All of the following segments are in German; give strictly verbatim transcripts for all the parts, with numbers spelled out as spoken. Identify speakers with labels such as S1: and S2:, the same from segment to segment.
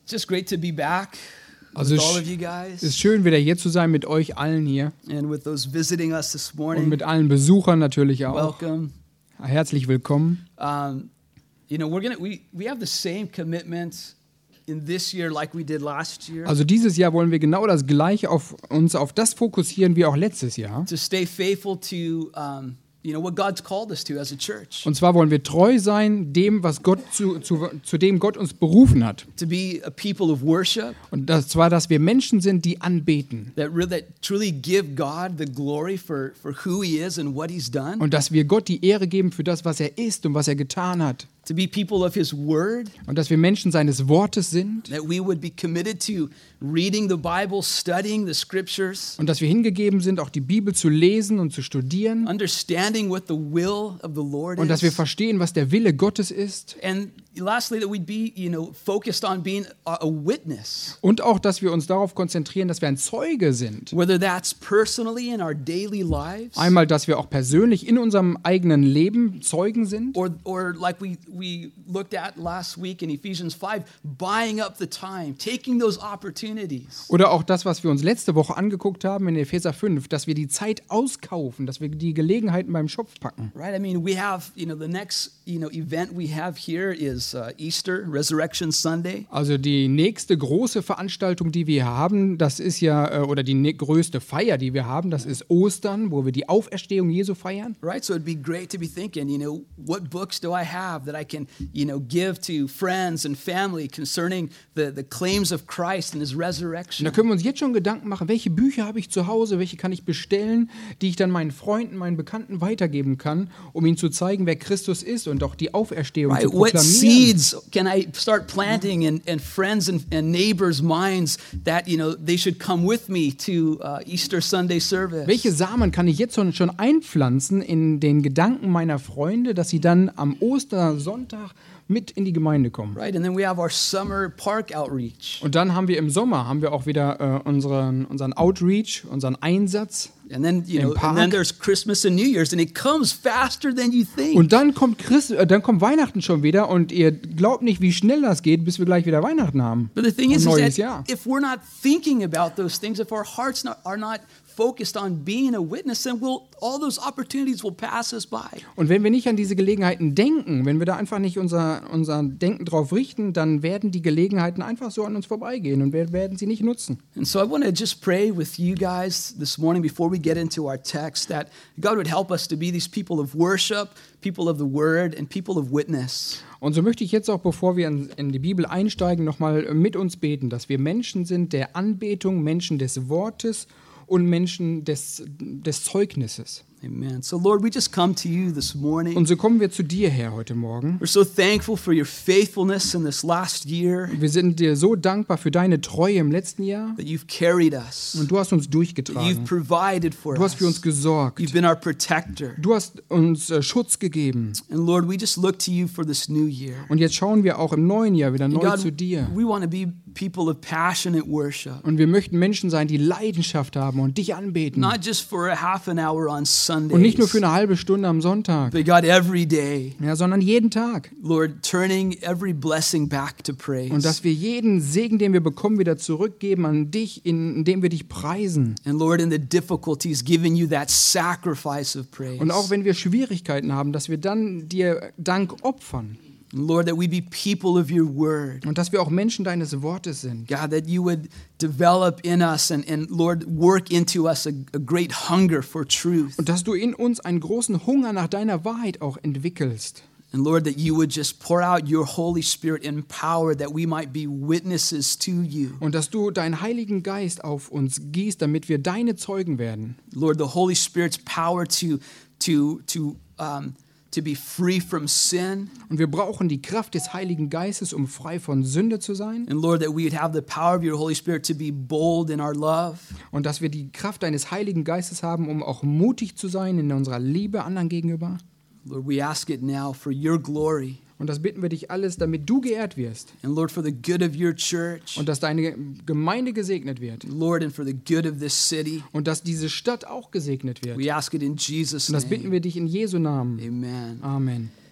S1: just great to be back
S2: Also
S1: with
S2: es
S1: all of you
S2: ist
S1: guys
S2: schön, wieder hier zu sein mit euch allen hier
S1: and with those visiting us this
S2: und
S1: morning.
S2: mit allen Besuchern natürlich auch.
S1: Welcome.
S2: Herzlich willkommen.
S1: Um, you know, we're gonna we we have the same commitment in this year like we did last year
S2: Also dieses Jahr wollen wir genau das Gleiche auf uns auf das fokussieren wie auch letztes Jahr.
S1: to stay faithful to um, you know what God's called us to as a church.
S2: Und zwar wollen wir treu sein dem, was Gott zu, zu, zu dem Gott uns berufen hat.
S1: To be a people of worship
S2: Und das zwar, dass wir Menschen sind, die anbeten.
S1: that really that truly give God the glory for for who He is and what He's done.
S2: Und dass wir Gott die Ehre geben für das, was er ist und was er getan hat.
S1: To be people of His Word.
S2: Und dass wir Menschen seines Wortes sind.
S1: That we would be committed to reading the Bible, studying the Scriptures,
S2: Und dass wir hingegeben sind, auch die Bibel zu lesen und zu studieren.
S1: understanding what the will of the Lord
S2: Und dass wir
S1: is.
S2: verstehen, was der Wille Gottes ist.
S1: And lastly, that we'd be, you know, focused on being a, a witness,
S2: Und auch, dass wir uns darauf konzentrieren, dass wir ein Zeuge sind.
S1: whether that's personally in our daily lives,
S2: Einmal, dass wir auch persönlich in unserem eigenen Leben Zeugen sind.
S1: or or like we we looked at last week in Ephesians five, buying up the time, taking those opportunities.
S2: Oder auch das, was wir uns letzte Woche angeguckt haben in Epheser fünf, dass wir die Zeit auskaufen, dass wir die Gelegenheiten beim Schopf packen.
S1: Right? I mean, we have, you know, the next, you know, event we have here is uh, Easter, Resurrection Sunday.
S2: Also die nächste große Veranstaltung, die wir haben, das ist ja, äh, oder die ne- größte Feier, die wir haben, das ist Ostern, wo wir die Auferstehung Jesu feiern.
S1: Right, so it'd be great to be thinking, you know, what books do I have that I can, you know, give to friends and family concerning the, the claims of Christ and His
S2: Und
S1: resurrection.
S2: da können wir uns jetzt schon Gedanken machen, welche Bücher habe ich zu Hause, welche kann ich bestellen, die ich dann meinen Freunden, meinen Bekannten weitergeben kann, um ihnen zu zeigen, wer Christus ist und auch die Auferstehung
S1: Right,
S2: zu
S1: what
S2: proklamieren.
S1: seeds can I start planting in, in friends and, and neighbors' minds that, you know, they should come with me to uh, Easter Sunday service?
S2: Welche Samen kann ich jetzt schon schon einpflanzen in den Gedanken meiner Freunde, dass sie dann am Ostersonntag mit in die Gemeinde kommen?
S1: Right, and then we have our summer park outreach.
S2: Und dann haben wir im Sommer haben wir auch wieder äh, unseren, unseren Outreach, unseren Einsatz.
S1: And then, you
S2: Im
S1: know, and
S2: Park.
S1: then there's Christmas and New Year's, and it comes faster than you think.
S2: Und dann kommt Christ, äh, dann kommt Weihnachten schon wieder und ihr glaubt nicht, wie schnell das geht, bis wir gleich wieder Weihnachten haben.
S1: But the thing
S2: Und
S1: is, is
S2: neues
S1: that
S2: Jahr.
S1: if we're not thinking about those things, if our hearts not, are not focused on being a witness, then we'll, all those opportunities will pass us by.
S2: Und wenn wir nicht an diese Gelegenheiten denken, wenn wir da einfach nicht unser, unser Denken drauf richten, dann werden die Gelegenheiten einfach so an uns vorbeigehen und wir werden sie nicht nutzen.
S1: And so I want to just pray with you guys this morning before we get into our text that God would help us to be these people of worship, people of the word, and people of witness.
S2: Und so möchte ich jetzt auch, bevor wir in, in die Bibel einsteigen, nochmal mit uns beten, dass wir Menschen sind der Anbetung, Menschen des Wortes und Menschen des, des Zeugnisses.
S1: Amen. So Lord, we just come to you this morning.
S2: Und so kommen wir zu dir, Herr, heute Morgen.
S1: We're so thankful for your faithfulness in this last year,
S2: Wir sind dir so dankbar für deine Treue im letzten Jahr.
S1: that you've carried us,
S2: Und du hast uns
S1: that you've
S2: durchgetragen.
S1: provided for
S2: Du hast für uns
S1: us.
S2: gesorgt.
S1: You've been our protector.
S2: Du hast uns äh, Schutz gegeben.
S1: And Lord, we just look to you for this new year.
S2: Und jetzt schauen wir auch im neuen Jahr wieder
S1: And
S2: neu
S1: God,
S2: zu dir.
S1: we want to be people of passionate worship,
S2: Und wir möchten Menschen sein, die Leidenschaft haben und dich anbeten.
S1: not just for a half an hour on Sundays,
S2: Und nicht nur für eine halbe Stunde am Sonntag,
S1: but God, every day,
S2: ja, sondern jeden Tag.
S1: Lord, turning every blessing back to praise.
S2: Und dass wir jeden Segen, den wir bekommen, wieder zurückgeben an dich, in- indem wir dich preisen.
S1: And Lord, in the difficulties, giving you that sacrifice of praise.
S2: Und auch wenn wir Schwierigkeiten haben, dass wir dann dir Dank opfern.
S1: And Lord, that we be people of your word.
S2: Und dass wir auch Menschen deines Wortes sind.
S1: God, that you would develop in us and, and Lord, work into us a, a great hunger for truth.
S2: Und dass du in uns einen großen Hunger nach deiner Wahrheit auch entwickelst.
S1: And Lord, that you would just pour out your Holy Spirit in power that we might be witnesses to you.
S2: Und dass du deinen Heiligen Geist auf uns gießt, damit wir deine Zeugen werden.
S1: Lord, the Holy Spirit's power to, to, to, um, to be free from sin.
S2: Und wir brauchen die Kraft des Heiligen Geistes, um frei von Sünde zu sein.
S1: And Lord, that we would have the power of your Holy Spirit to be bold in our love.
S2: Und dass wir die Kraft deines Heiligen Geistes haben, um auch mutig zu sein in unserer Liebe anderen gegenüber.
S1: Lord, we ask it now for your glory.
S2: Und das bitten wir dich alles, damit du geehrt wirst.
S1: And Lord, for the good of your church.
S2: Und dass deine Gemeinde gesegnet wird.
S1: Lord, and for the good of this city.
S2: Und dass diese Stadt auch gesegnet wird.
S1: We ask it in Jesus'
S2: Und das bitten
S1: name.
S2: wir dich in Jesu Namen.
S1: Amen.
S2: Amen.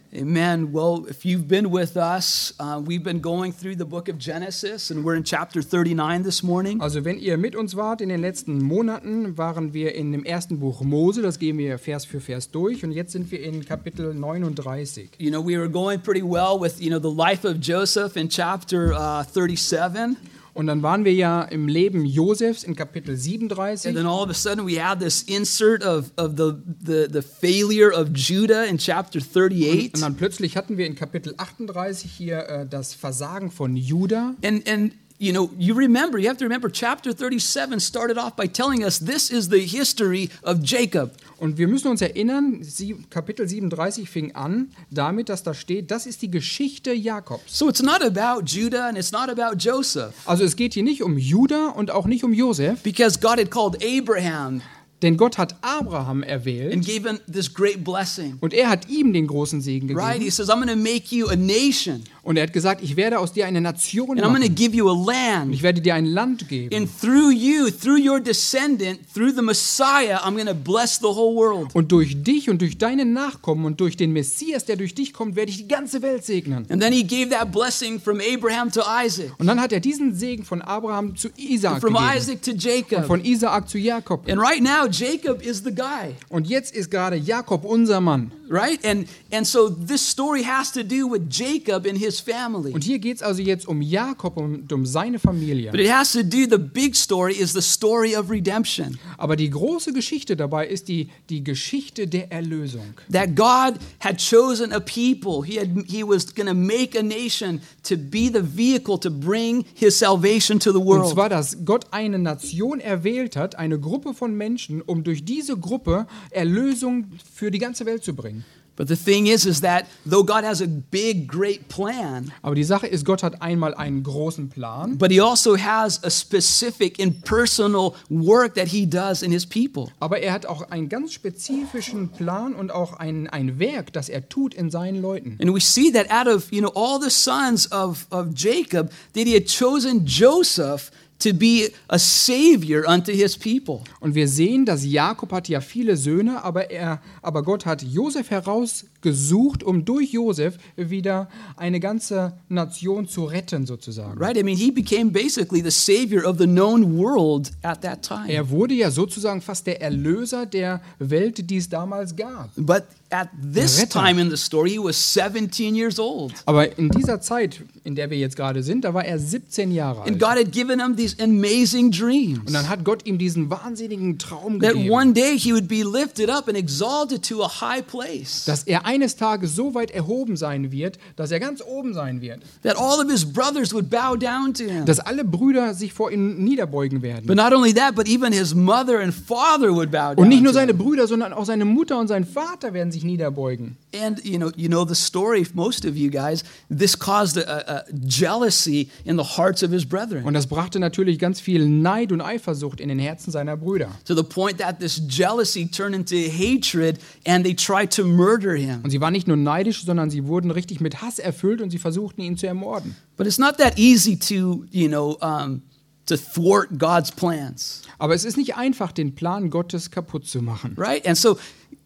S1: Amen. Well, if you've been with us, uh, we've been going through the book of Genesis, and we're in chapter thirty-nine this morning.
S2: Also wenn ihr mit uns wart in den letzten Monaten, waren wir in dem ersten Buch Mose, das gehen wir Vers für Vers durch und jetzt sind wir in Kapitel neununddreißig.
S1: You know, we were going pretty well with, you know, the life of Joseph in chapter uh, thirty-seven.
S2: Und dann waren wir ja im Leben Josefs in Kapitel siebenunddreißig.
S1: And then all of a sudden we had this insert of, of the, the, the failure of Judah in chapter thirty-eight.
S2: Und dann plötzlich hatten wir in Kapitel achtunddreißig hier äh, das Versagen von Juda.
S1: And, and you know, you remember, you have to remember, chapter thirty-seven started off by telling us this is the history of Jacob.
S2: Und wir müssen uns erinnern, sie, Kapitel siebenunddreißig fing an damit, dass da steht, das ist die Geschichte Jakobs.
S1: So it's not about Judah and it's not about Joseph.
S2: Also es geht hier nicht um Juda und auch nicht um Josef,
S1: Because God had called Abraham
S2: denn Gott hat Abraham erwählt
S1: and gave him this great blessing.
S2: und er hat ihm den großen Segen
S1: Right? He
S2: gegeben.
S1: says, I'm going to make you a nation
S2: Und er hat gesagt, ich werde aus dir eine Nation
S1: and I'm going to
S2: machen.
S1: give you a
S2: Und
S1: land.
S2: ich werde dir ein Land geben.
S1: And through you, through your descendant, through the Messiah, I'm going to bless the whole world.
S2: Und durch dich und durch deine Nachkommen und durch den Messias, der durch dich kommt, werde ich die ganze Welt segnen.
S1: And then he gave that blessing from Abraham to Isaac,
S2: Und dann hat er diesen Segen von Abraham zu Isaak
S1: from
S2: gegeben.
S1: Isaac to
S2: Und
S1: Jacob.
S2: von Isaak zu Jakob.
S1: And right now, Jacob is the guy,
S2: Und jetzt ist gerade Jakob unser Mann.
S1: right? And and so this story has to do with Jacob and his family.
S2: Und hier geht es also jetzt um Jakob und um seine Familie.
S1: But it has to do, the big story is the story of redemption.
S2: Aber die große Geschichte dabei ist die, die Geschichte der Erlösung.
S1: That God had chosen a people. He had he was going to make a nation to be the vehicle to bring his salvation to the
S2: Und
S1: world.
S2: zwar, dass Gott eine Nation erwählt hat, eine Gruppe von Menschen, um durch diese Gruppe Erlösung für die ganze Welt zu bringen.
S1: But the thing is is that though God has a big great plan,
S2: Aber die Sache ist, Gott hat einmal einen großen Plan,
S1: but he also has a specific and personal work that he does in his people.
S2: aber er hat auch einen ganz spezifischen Plan und auch ein, ein Werk, das er tut in seinen Leuten.
S1: And we see that out of, you know, all the sons of, of Jacob, that he had chosen Joseph to be a savior unto his people.
S2: Und wir sehen, dass Jakob hat ja viele Söhne, aber, er, aber Gott hat Josef herausgesucht, um durch Josef wieder eine ganze Nation zu retten, sozusagen.
S1: Right? I mean, he became basically the savior of the known world at that time.
S2: Er wurde ja sozusagen fast der Erlöser der Welt, die es damals gab.
S1: But at this
S2: Retter.
S1: time in the story, he was seventeen years old.
S2: Aber in dieser Zeit, in der wir jetzt gerade sind, da war er siebzehn Jahre
S1: And
S2: alt.
S1: God had given him these amazing dreams.
S2: Und dann hat Gott ihm diesen wahnsinnigen Traum
S1: That
S2: gegeben,
S1: one day he would be lifted up and exalted to a high place.
S2: dass er eines Tages so weit erhoben sein wird, dass er ganz oben sein wird.
S1: That all of his brothers would bow down to him.
S2: Dass alle Brüder sich vor ihm niederbeugen werden.
S1: But not only that, but even his mother and father would bow down.
S2: Und nicht nur
S1: to
S2: seine
S1: him.
S2: Brüder, sondern auch seine Mutter und sein Vater werden sich niederbeugen.
S1: And you know, you know the story, most of you guys, this caused a, a jealousy in the hearts of his brethren.
S2: Und das brachte natürlich ganz viel Neid und Eifersucht in den Herzen seiner Brüder.
S1: To the point that this jealousy turned into hatred and they tried to murder him.
S2: Und sie waren nicht nur neidisch, sondern sie wurden richtig mit Hass erfüllt und sie versuchten ihn zu ermorden.
S1: But it's not that easy to, you know, um, to thwart God's plans,
S2: Aber es ist nicht einfach, den Plan Gottes kaputt zu machen.
S1: right? And so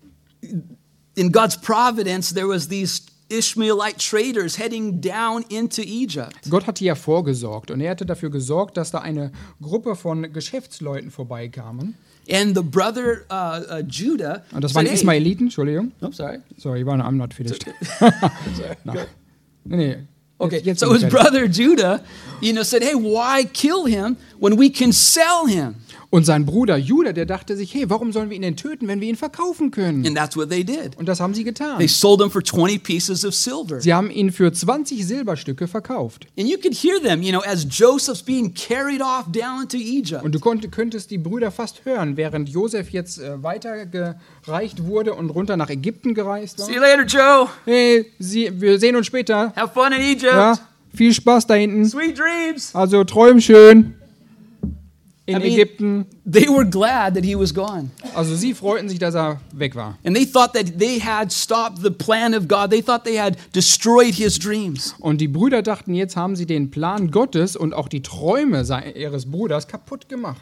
S1: in God's providence, there was these Ishmaelite traders heading down into Egypt.
S2: Gott hatte ja vorgesorgt und er hatte dafür gesorgt, dass da eine Gruppe von Geschäftsleuten vorbeikamen.
S1: And the brother uh, uh, Judah
S2: Und das waren
S1: said, hey,
S2: Ismaeliten, Entschuldigung.
S1: oh, sorry.
S2: Sorry, no, I'm not finished. No. Nee, nee.
S1: Okay,
S2: Jetzt, jetzt
S1: so
S2: bin ich
S1: his
S2: fertig.
S1: brother Judah, you know, said, hey, why kill him when we can sell him?
S2: Und sein Bruder Judah, der dachte sich, hey, warum sollen wir ihn denn töten, wenn wir ihn verkaufen können?
S1: And that's what they did.
S2: Und das haben sie getan.
S1: They sold him for twenty pieces of silver.
S2: Sie haben ihn für zwanzig Silberstücke verkauft.
S1: And you could hear them, you know, as Joseph's being carried off down to Egypt.
S2: Und du konnt, könntest die Brüder fast hören, während Josef jetzt äh, weitergereicht wurde und runter nach Ägypten gereist war.
S1: See you later, Joe.
S2: Hey, sie, wir sehen uns später.
S1: Have fun in Egypt.
S2: Ja, viel Spaß da hinten.
S1: Sweet dreams.
S2: Also träum schön in
S1: I mean-
S2: Ägypten.
S1: They were glad that he was gone.
S2: Also sie freuten sich, dass er weg war.
S1: And they thought that they had stopped the plan of God. They thought they had destroyed his dreams.
S2: Und die Brüder dachten, jetzt haben sie den Plan Gottes und auch die Träume se- ihres Bruders kaputt gemacht.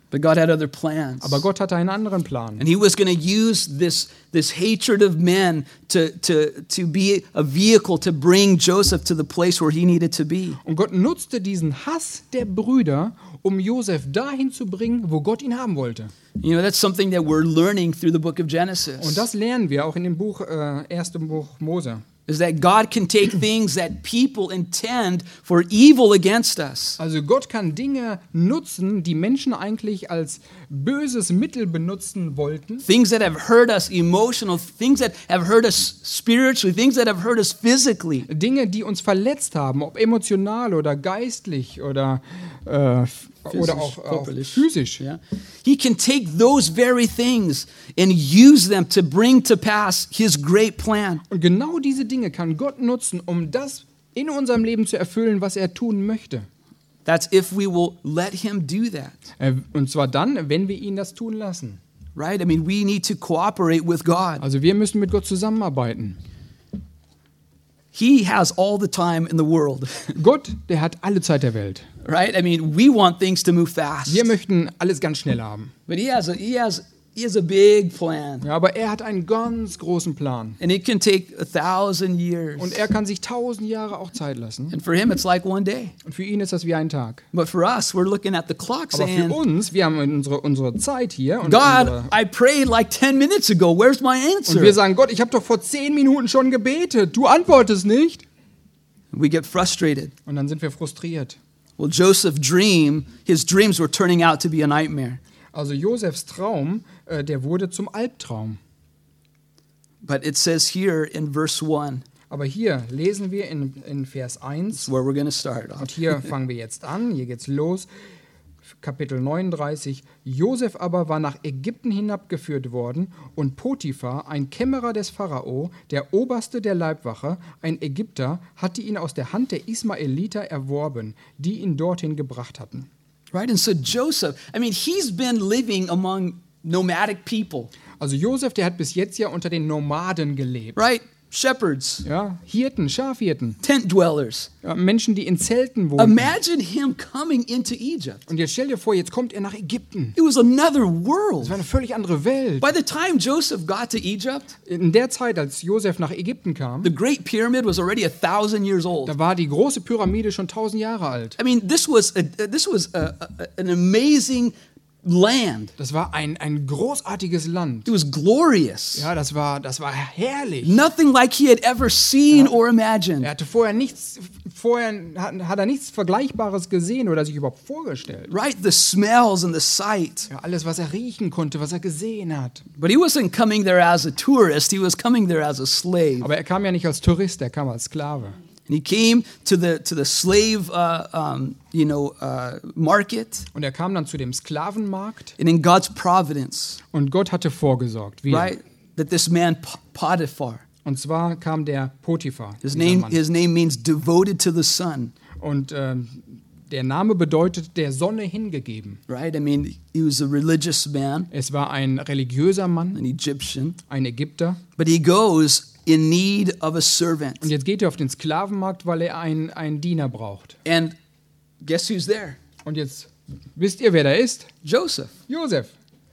S1: But God had other plans.
S2: Aber Gott hatte einen anderen Plan.
S1: And he was going to use this, this hatred of men to, to, to be a vehicle to bring Joseph to the place where he needed to be.
S2: Und Gott nutzte diesen Hass der Brüder, um Josef dahin zu bringen, wo Gott ihn haben wollte.
S1: You know, that's something that we're learning through the book of Genesis.
S2: Und das lernen wir auch in dem Buch, äh, ersten Buch Mose.
S1: Is that God can take things that people intend for evil against us.
S2: Also Gott kann Dinge nutzen, die Menschen eigentlich als böses Mittel benutzen wollten.
S1: Things that have hurt us emotionally, things that have hurt us spiritually, things that have hurt us physically.
S2: Dinge, die uns verletzt haben, ob emotional oder geistlich oder, äh, oder auch, auch physisch.
S1: Yeah. He can take those very things and use them to bring to pass his great plan.
S2: Und genau diese Dinge kann Gott nutzen, um das in unserem Leben zu erfüllen, was er tun möchte.
S1: That's if we will let him do that.
S2: Äh, Und zwar dann, wenn wir ihn das tun lassen.
S1: Right? I mean, we need to cooperate with God.
S2: Also wir müssen mit Gott zusammenarbeiten.
S1: He has all the time in the world.
S2: Gott, der hat alle Zeit der Welt.
S1: Right? I mean, we want things to move fast.
S2: Wir möchten alles ganz schnell haben.
S1: But he has a he has he has a big plan.
S2: Ja, aber er hat einen ganz großen Plan.
S1: And it can take a thousand years.
S2: Und er kann sich tausend Jahre auch Zeit lassen.
S1: And for him it's like one day.
S2: Und für ihn ist das wie ein Tag.
S1: But for us, we're looking at the clock
S2: Aber für
S1: saying,
S2: uns, wir haben unsere, unsere Zeit hier. Und,
S1: God,
S2: unsere,
S1: I prayed like ten minutes ago. Where's my
S2: und wir
S1: answer?
S2: sagen, Gott, ich habe doch vor zehn Minuten schon gebetet. Du antwortest nicht.
S1: We get frustrated.
S2: Und dann sind wir frustriert.
S1: Well, Joseph's dream, his dreams were turning out to be a nightmare.
S2: Also Josefs Traum, äh, der wurde zum Albtraum.
S1: But it says here in verse one,
S2: Aber hier lesen wir in, in Vers eins,
S1: that's where we're going to start
S2: und
S1: off.
S2: hier fangen wir jetzt an, hier geht's los, Kapitel neununddreißig. Josef aber war nach Ägypten hinabgeführt worden und Potiphar, ein Kämmerer des Pharao, der Oberste der Leibwache, ein Ägypter, hatte ihn aus der Hand der Ismaeliter erworben, die ihn dorthin gebracht hatten.
S1: Right? And so Joseph, I mean, he's been living among nomadic people,
S2: Also Josef, der hat bis jetzt ja unter den Nomaden gelebt.
S1: right? Shepherds,
S2: Ja, Hirten, Schafhirten,
S1: tent dwellers.
S2: ja, Menschen, die in Zelten wohnen.
S1: Imagine him coming into Egypt.
S2: Und jetzt stell dir vor, jetzt kommt er nach Ägypten.
S1: It was another
S2: Das
S1: world.
S2: war eine völlig andere Welt.
S1: By the time Joseph got to Egypt,
S2: In der Zeit, als Josef nach Ägypten kam,
S1: the Great Pyramid was already a thousand years old.
S2: da war die große Pyramide schon tausend Jahre alt.
S1: I mean, this was a, this was a, a, an amazing land.
S2: Das war ein, ein großartiges Land.
S1: It was glorious.
S2: Ja, das war, das war herrlich.
S1: Nothing like he had ever seen or imagined.
S2: Er hatte vorher nichts, vorher hat, hat er nichts Vergleichbares gesehen oder sich überhaupt vorgestellt.
S1: Right? The smells and the sight.
S2: Ja, alles, was er riechen konnte, was er gesehen hat.
S1: But he wasn't coming there as a tourist. He was coming there as a slave.
S2: Aber er kam ja nicht als Tourist, er kam als Sklave.
S1: And he came to the to the slave, uh, um, you know, uh, market.
S2: Und er kam dann zu dem Sklavenmarkt
S1: And in God's providence,
S2: und Gott hatte vorgesorgt. Wie?
S1: right? That this man P- Potiphar,
S2: Und zwar kam der Potiphar.
S1: his
S2: dieser
S1: name
S2: Mann.
S1: his name means devoted to the sun.
S2: Und ähm, der Name bedeutet der Sonne hingegeben.
S1: Right? I mean, he was a religious man,
S2: Es war ein religiöser Mann,
S1: an Egyptian,
S2: ein Ägypter.
S1: but he goes in need of a servant.
S2: Und jetzt geht er auf den Sklavenmarkt, weil er einen, einen Diener braucht.
S1: And guess who's there?
S2: Und jetzt wisst ihr, wer da ist?
S1: Joseph.
S2: Josef.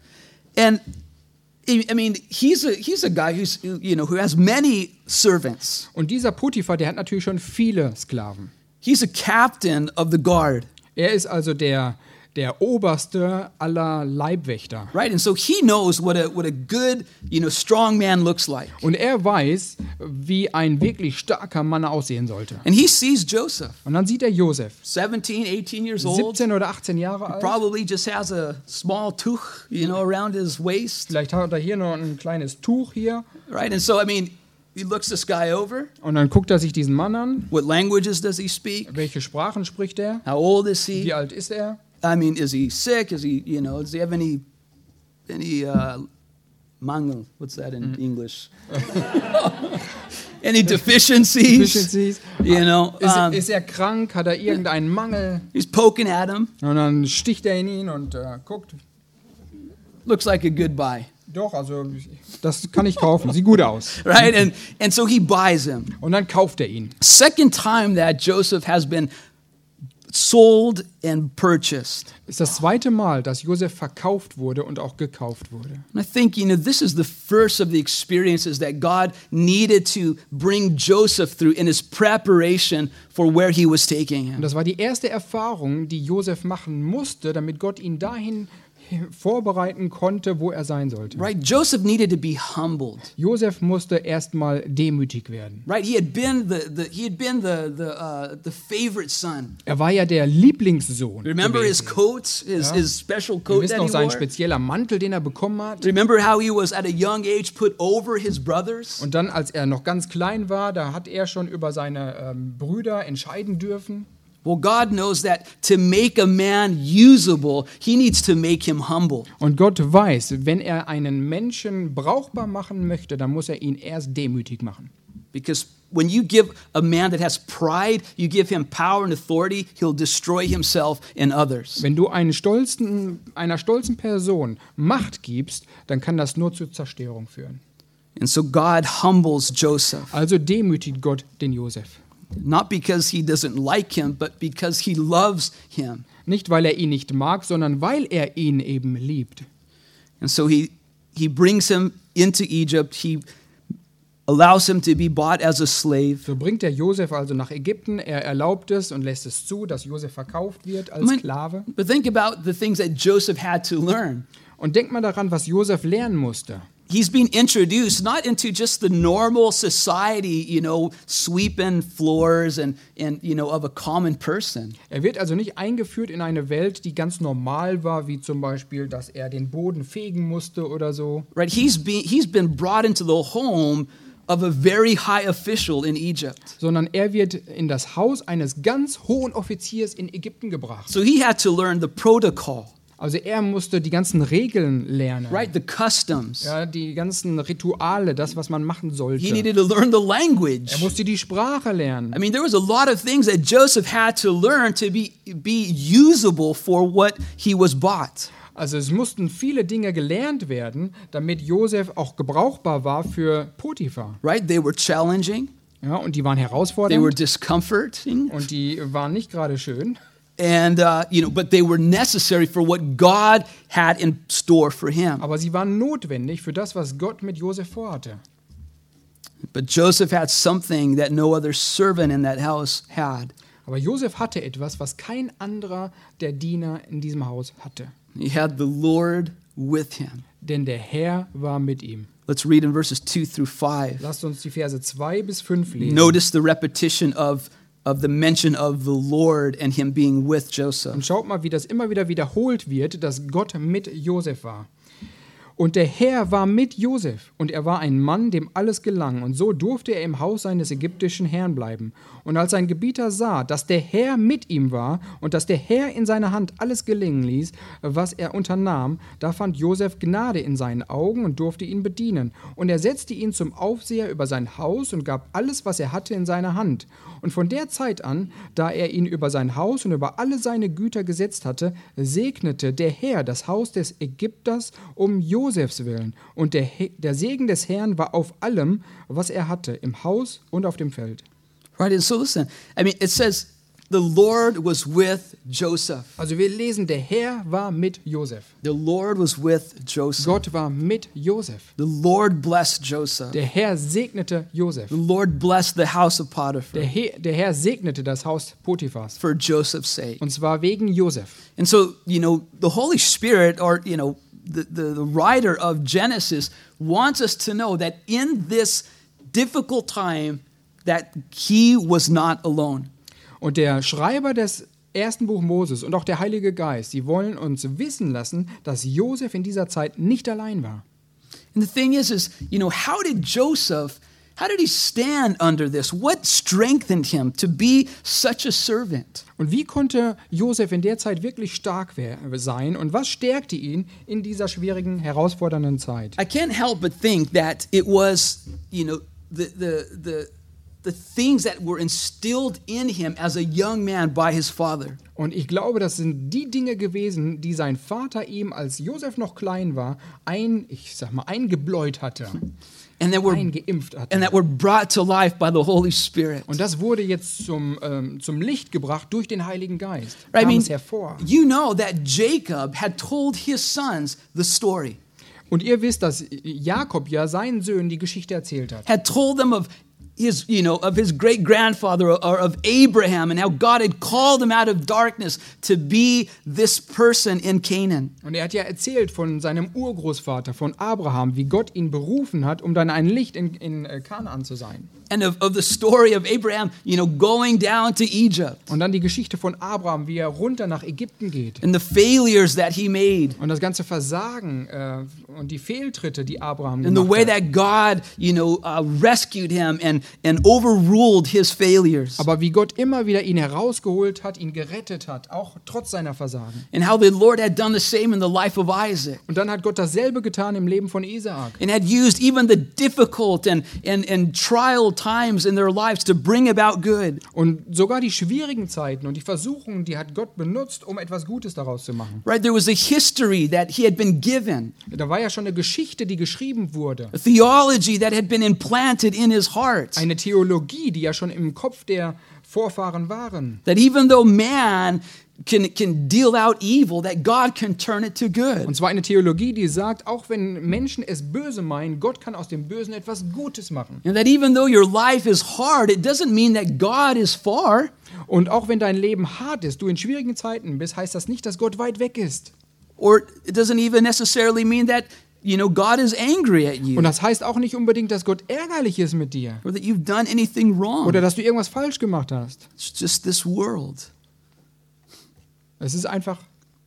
S1: And I I mean, he's a he's a guy who's you know who has many servants.
S2: Und dieser Potiphar, der hat natürlich schon viele Sklaven.
S1: He's a captain of the guard,
S2: Er ist also der, der Oberste aller Leibwächter.
S1: right? And so he knows what a what a good you know strong man looks like.
S2: Und er weiß, wie ein wirklich starker Mann aussehen sollte.
S1: And he sees Joseph,
S2: Und dann sieht er Josef,
S1: seventeen, eighteen years old,
S2: siebzehn oder achtzehn Jahre alt.
S1: probably just has a small tuch, you know, around his waist,
S2: Vielleicht hat er hier noch ein kleines Tuch hier.
S1: right? And so I mean, he looks this guy over.
S2: Und dann guckt er sich diesen Mann an.
S1: What languages does he speak?
S2: Welche Sprachen spricht er?
S1: How old is
S2: Wie
S1: he?
S2: alt ist er?
S1: I mean, is he sick? Is he, you know, does he have any, any uh, mangel? What's that in English? Any deficiencies?
S2: Deficiencies?
S1: You know,
S2: Ist,
S1: um,
S2: ist er krank? Hat er irgendeinen Mangel?
S1: he's poking at him.
S2: Und dann sticht er in ihn und äh, guckt.
S1: Looks like a good buy,
S2: Doch, also das kann ich kaufen. Sieht gut aus.
S1: right? And and so he buys him.
S2: Und dann kauft er ihn.
S1: Second time that Joseph has been sold and purchased.
S2: Ist das zweite Mal, dass Josef verkauft wurde und auch gekauft wurde.
S1: And I think, you know, this is the first of the experiences that God needed to bring Joseph through in his preparation for where he was taking
S2: Und
S1: him.
S2: das war die erste Erfahrung, die Josef machen musste, damit Gott ihn dahin vorbereiten konnte, wo er sein sollte.
S1: Right? Joseph needed to be humbled.
S2: Josef musste erstmal demütig werden.
S1: Right? He had been the, the he had been the the uh, the favorite son.
S2: Er war ja der Lieblingssohn.
S1: Remember his
S2: gewesen.
S1: coat, his,
S2: Ja.
S1: his special
S2: Wir
S1: coat
S2: wissen
S1: that
S2: auch
S1: he
S2: sein
S1: wore?
S2: spezieller Mantel, den er bekommen hat.
S1: Remember how he was at a young age put over his brothers?
S2: Und dann, als er noch ganz klein war, da hat er schon über seine ähm, Brüder entscheiden dürfen.
S1: Well, God knows that to make a man usable, he needs to make him humble.
S2: Und Gott weiß, wenn er einen Menschen brauchbar machen möchte, dann muss er ihn erst demütig machen.
S1: Because when you give a man that has pride, you give him power and authority, he'll destroy himself and others.
S2: Wenn du einen stolzen, einer stolzen Person Macht gibst, dann kann das nur zur Zerstörung führen.
S1: And so God humbles Joseph,
S2: Also demütigt Gott den Josef.
S1: not because he doesn't like him, but because he loves him.
S2: Nicht, weil er ihn nicht mag, sondern weil er ihn eben liebt.
S1: And so he he brings him into Egypt. He allows him to be bought as a slave.
S2: So bringt er Josef also nach Ägypten. Er erlaubt es und lässt es zu, dass Josef verkauft wird als
S1: Man-
S2: Sklave.
S1: But think about the things that Joseph had to learn.
S2: Und denk mal daran, was Josef lernen musste.
S1: He's being introduced not into just the normal society, you know, sweeping floors and, and you know, of a common person.
S2: Er wird also nicht eingeführt in eine Welt, die ganz normal war, wie zum Beispiel, dass er den Boden fegen musste oder so.
S1: Right? He's been he's been brought into the home of a very high official in Egypt.
S2: Sondern er wird in das Haus eines ganz hohen Offiziers in Ägypten gebracht.
S1: So he had to learn the protocol,
S2: Also er musste die ganzen Regeln lernen.
S1: right? The customs.
S2: Ja, die ganzen Rituale, das, was man machen sollte.
S1: He needed to learn the language.
S2: Er musste die Sprache lernen.
S1: I mean, there was a lot of things that Joseph had to learn to be be usable for what he was bought.
S2: Also es mussten viele Dinge gelernt werden, damit Josef auch gebrauchbar war für Potiphar.
S1: Right? They were challenging.
S2: Ja, und die waren
S1: They were
S2: herausfordernd
S1: discomforting.
S2: und die waren nicht gerade schön.
S1: And uh, you know, but they were necessary for what God had in store for him.
S2: Aber sie waren notwendig für das, was Gott mit Josef vorhatte.
S1: But Joseph had something that no other servant in that house had.
S2: Aber Josef hatte etwas, was kein anderer der Diener in diesem Haus hatte.
S1: He had the Lord with him.
S2: Denn der Herr war mit ihm.
S1: Let's read in verses two through five.
S2: Lasst uns die Verse zwei bis fünf lesen.
S1: Notice the repetition of, of the mention of the Lord and him being with Joseph.
S2: Und schaut mal, wie das immer wieder wiederholt wird, dass Gott mit Josef war. Und der Herr war mit Josef, und er war ein Mann, dem alles gelang, und so durfte er im Haus seines ägyptischen Herrn bleiben. Und als sein Gebieter sah, dass der Herr mit ihm war und dass der Herr in seiner Hand alles gelingen ließ, was er unternahm, da fand Josef Gnade in seinen Augen und durfte ihn bedienen. Und er setzte ihn zum Aufseher über sein Haus und gab alles, was er hatte, in seine Hand. Und von der Zeit an, da er ihn über sein Haus und über alle seine Güter gesetzt hatte, segnete der Herr das Haus des Ägypters um Josefs willen. Und der, He- der Segen des Herrn war auf allem, was er hatte, im Haus und auf dem Feld.
S1: Right? And so listen, I mean, it says the Lord was with Joseph.
S2: Also wir lesen, der Herr war mit Josef.
S1: The Lord was with Joseph.
S2: Gott war mit Josef.
S1: The Lord blessed Joseph.
S2: Der Herr segnete Josef.
S1: The Lord blessed the house of Potiphar
S2: Der, He der Herr segnete das Haus Potiphars.
S1: for Joseph's sake.
S2: Und zwar wegen Josef.
S1: And so, you know, the Holy Spirit, or, you know, the, the, the writer of Genesis wants us to know that in this difficult time, that he was not alone.
S2: Und der Schreiber des ersten Buch Moses und auch der Heilige Geist, sie wollen uns wissen lassen, dass Josef in dieser Zeit nicht allein war.
S1: And the thing is, is, you know, how did Joseph, how did he stand under this? What strengthened him to be such a servant?
S2: Und wie konnte Josef in der Zeit wirklich stark wer- sein und was stärkte ihn in dieser schwierigen, herausfordernden Zeit?
S1: I can't help but think that it was, you know, the, the, the, the things that were instilled in him as a young man by his father.
S2: Und ich glaube, das sind die Dinge gewesen, die sein Vater ihm, als Josef noch klein war, ein, ich sag mal, eingebläut hatte,
S1: And that were
S2: eingeimpft hatte.
S1: and that were brought to life by the Holy Spirit.
S2: Und das wurde jetzt zum, ähm, zum Licht gebracht durch den Heiligen Geist.
S1: Right, I
S2: Kam
S1: mean,
S2: es hervor.
S1: you know that Jacob had told his sons the story.
S2: Und ihr wisst, dass Jakob ja seinen Söhnen die Geschichte erzählt hat.
S1: Had told them of his, you know, of his great grandfather or of Abraham and how God had called him out of darkness to be this person in Canaan.
S2: Und er hat ja erzählt von seinem Urgroßvater, von Abraham, wie Gott ihn berufen hat, um dann ein Licht in, in äh, Kanaan zu sein.
S1: And of, of the story of Abraham, you know, going down to Egypt
S2: Und dann die Geschichte von Abraham, wie er runter nach Ägypten geht.
S1: and the failures that he made
S2: Und das ganze Versagen äh, und die Fehltritte, die Abraham
S1: and the
S2: gemacht
S1: way
S2: hat.
S1: that God, you know, uh, rescued him and, and overruled his failures.
S2: Aber wie Gott immer wieder ihn herausgeholt hat, ihn gerettet hat, auch trotz seiner Versagen.
S1: And how the Lord had done the same in the life of Isaac.
S2: Und dann hat Gott dasselbe getan im Leben von Isaak.
S1: And had used even the difficult and, and, and trial times in their lives to bring about good.
S2: Und sogar die schwierigen Zeiten und die Versuchungen, die hat Gott benutzt, um etwas Gutes daraus zu machen.
S1: Right? There was a history that he had been given,
S2: Da war ja schon eine Geschichte, die geschrieben wurde.
S1: a theology that had been implanted in his heart.
S2: Eine Theologie, die ja schon im Kopf der Vorfahren waren.
S1: That even though man can, can deal out evil, that God can turn it to good.
S2: Und zwar eine Theologie, die sagt, auch wenn Menschen es böse meinen, Gott kann aus dem Bösen etwas Gutes machen.
S1: And that even though your life is hard, it doesn't mean that God is far.
S2: Und auch wenn dein Leben hart ist, du in schwierigen Zeiten bist, heißt das nicht, dass Gott weit weg ist.
S1: Or it doesn't even necessarily mean that, you know, God is angry at you
S2: Und das heißt auch nicht unbedingt, dass Gott ärgerlich ist mit dir
S1: or that you've done anything wrong.
S2: oder dass du irgendwas falsch gemacht hast.
S1: It's just this world,
S2: Es ist einfach,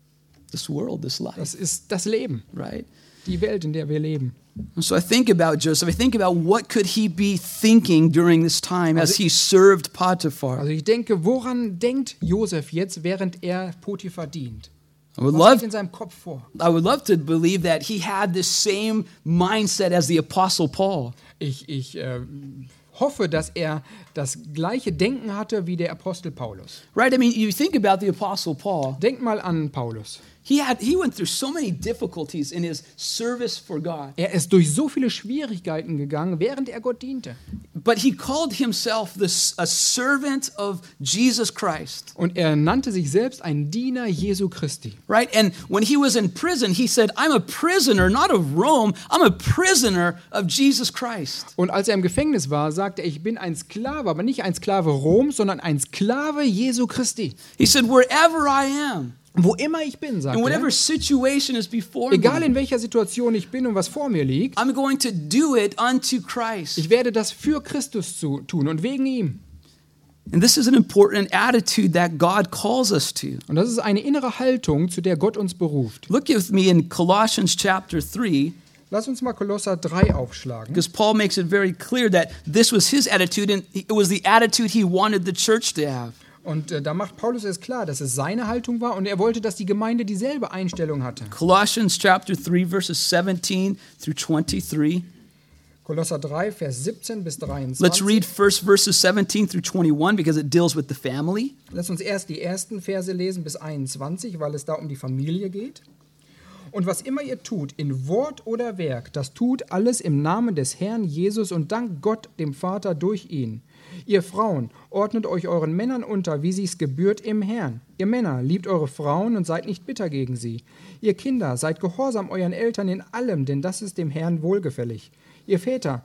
S1: this world, this life,
S2: das ist das Leben,
S1: right?
S2: die Welt, in der wir leben.
S1: And so I think about Joseph. I think about what could he be thinking during this time as he served Potiphar.
S2: Also ich denke, woran denkt Josef jetzt, während er Potiphar dient?
S1: I would
S2: Was
S1: love
S2: geht in seinem Kopf vor?
S1: I would love to believe that he had the same mindset as the Apostle Paul.
S2: Ich, ich äh, hoffe, dass er das gleiche Denken hatte wie der Apostel Paulus.
S1: Right? I mean, you think about the Apostle Paul.
S2: Denkt mal an Paulus.
S1: He had he went through so many difficulties in his service for God.
S2: Er ist durch so viele Schwierigkeiten gegangen, während er Gott diente.
S1: But he called himself this, a servant of Jesus Christ.
S2: Und er nannte sich selbst ein Diener Jesu Christi.
S1: Right? And when he was in prison, he said, I'm a prisoner, not of Rome, I'm a prisoner of Jesus Christ.
S2: Und als er im Gefängnis war, sagte er, ich bin ein Sklave, aber nicht ein Sklave Roms, sondern ein Sklave Jesu Christi.
S1: He said, wherever I am,
S2: Wo immer ich bin, sagt
S1: in whatever
S2: er,
S1: situation is before
S2: egal
S1: me,
S2: in welcher Situation ich bin und was vor mir liegt,
S1: I'm going to do it unto Christ.
S2: ich werde das für Christus zu tun und wegen ihm.
S1: And this is an important attitude that God calls us to.
S2: Und das ist eine innere Haltung, zu der Gott uns beruft.
S1: Look with me in Colossians chapter three,
S2: Lass uns mal Kolosser drei aufschlagen.
S1: because Paul makes it very clear that this was his attitude and it was the attitude he wanted the church to have.
S2: Und äh, da macht Paulus es klar, dass es seine Haltung war und er wollte, dass die Gemeinde dieselbe Einstellung hatte.
S1: Colossians chapter three, verses seventeen through twenty-three.
S2: Kolosser drei, Vers siebzehn bis
S1: Let's
S2: dreiundzwanzig.
S1: read first verses seventeen through twenty-one because it deals with the family.
S2: Lass uns erst die ersten Verse lesen bis einundzwanzig, weil es da um die Familie geht. Und was immer ihr tut, in Wort oder Werk, das tut alles im Namen des Herrn Jesus und dankt Gott, dem Vater, durch ihn. Ihr Frauen, ordnet euch euren Männern unter, wie sich's gebührt im Herrn. Ihr Männer, liebt eure Frauen und seid nicht bitter gegen sie. Ihr Kinder, seid gehorsam euren Eltern in allem, denn das ist dem Herrn wohlgefällig. Ihr Väter,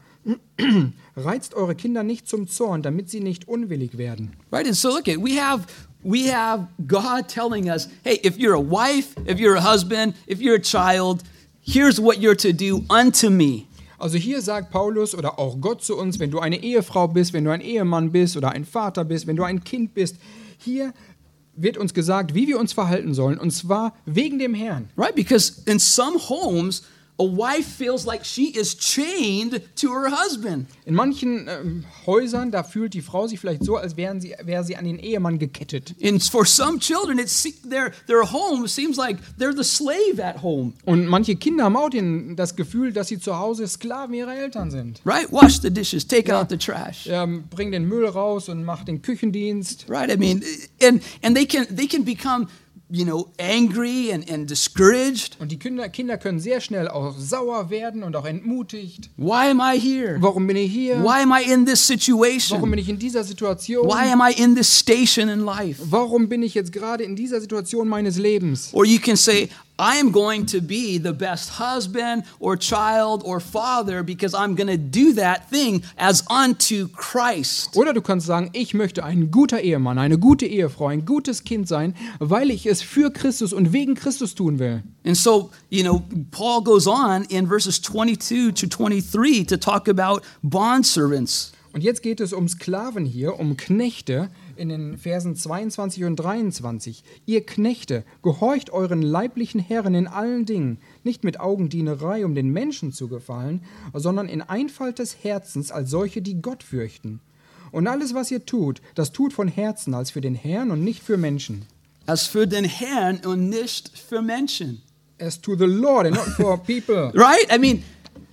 S2: reizt eure Kinder nicht zum Zorn, damit sie nicht unwillig werden.
S1: Right? And so look at we have we have God telling us, hey, if you're a wife, if you're a husband, if you're a child, here's what you're to do unto me.
S2: Also hier sagt Paulus oder auch Gott zu uns, wenn du eine Ehefrau bist, wenn du ein Ehemann bist oder ein Vater bist, wenn du ein Kind bist, hier wird uns gesagt, wie wir uns verhalten sollen, und zwar wegen dem Herrn.
S1: Right? Because in some homes, a wife feels like she is chained to her husband.
S2: In manchen ähm, Häusern, da fühlt die Frau sich vielleicht so, als wären sie, wäre sie an den Ehemann gekettet.
S1: And for some children, it's their their home seems like they're the slave at home.
S2: Und manche Kinder haben auch den, das Gefühl, dass sie zu Hause Sklaven ihrer Eltern sind.
S1: Right? Wash the dishes, take
S2: Ja.
S1: out the trash.
S2: Ähm, bring den Müll raus und mach den Küchendienst.
S1: Right? I mean, and and they can they can become, you know, angry and, and discouraged.
S2: Und die Kinder, Kinder können sehr schnell auch sauer werden und auch entmutigt.
S1: Why am I here?
S2: Warum bin ich hier?
S1: Why am I in this
S2: Warum
S1: situation?
S2: bin ich in dieser Situation?
S1: Why am I in this station in life?
S2: Warum bin ich jetzt gerade in dieser Situation meines Lebens?
S1: Or you can say, I am going to be the best husband or child or father because I'm going to do that thing as unto Christ.
S2: Oder du kannst sagen, ich möchte ein guter Ehemann, eine gute Ehefrau, ein gutes Kind sein, weil ich es für Christus und wegen Christus tun will.
S1: And so, you know, Paul goes on in verses twenty-two to twenty-three to talk about bondservants.
S2: Und jetzt geht es um Sklaven hier, um Knechte in den Versen zweiundzwanzig und dreiundzwanzig. Ihr Knechte, gehorcht euren leiblichen Herren in allen Dingen, nicht mit Augendienerei, um den Menschen zu gefallen, sondern in Einfalt des Herzens als solche, die Gott fürchten. Und alles, was ihr tut, das tut von Herzen als für den Herrn und nicht für Menschen.
S1: As für den Herrn und nicht für Menschen.
S2: As to the Lord and not for people.
S1: Right? I mean,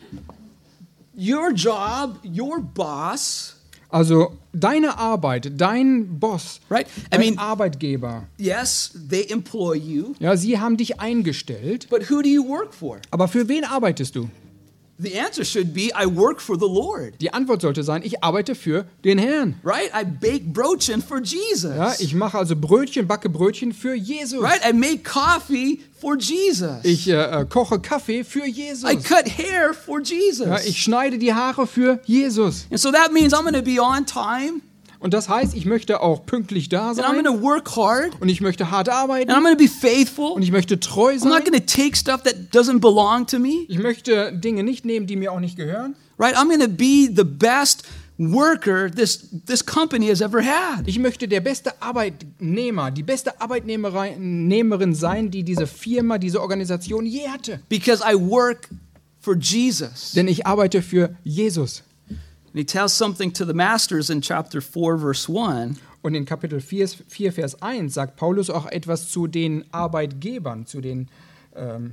S1: your job, your boss,
S2: Also deine Arbeit, dein Boss,
S1: right? I
S2: dein
S1: mean,
S2: Arbeitgeber,
S1: yes, they employ you,
S2: ja, sie haben dich eingestellt,
S1: but who do you work for?
S2: aber für wen arbeitest du?
S1: The answer should be, I work for the Lord.
S2: Die Antwort sollte sein, ich arbeite für den Herrn.
S1: Right? I bake brochen for Jesus.
S2: Ja, ich mache also Brötchen, backe Brötchen für Jesus.
S1: Right? I make coffee for Jesus.
S2: Ich äh, koche Kaffee für Jesus.
S1: I cut hair for Jesus.
S2: Ja, ich schneide die Haare für Jesus.
S1: And so that means I'm going to be on time,
S2: Und das heißt, ich möchte auch pünktlich da
S1: and I'm
S2: sein
S1: going to work hard,
S2: und ich möchte hart arbeiten
S1: and I'm going to be faithful.
S2: und ich möchte treu
S1: I'm not
S2: sein.
S1: going to take stuff that doesn't belong to me.
S2: Ich möchte Dinge nicht nehmen, die mir auch nicht gehören.
S1: Right? I'm going to be the best worker this this company has ever had.
S2: Ich möchte der beste Arbeitnehmer, die beste Arbeitnehmerin sein, die diese Firma, diese Organisation je hatte.
S1: Because I work for Jesus.
S2: Denn ich arbeite für Jesus.
S1: And he tells something to the masters in chapter four, verse one.
S2: Und in Kapitel vier, vier, Vers eins sagt Paulus auch etwas zu den Arbeitgebern, zu den, ähm,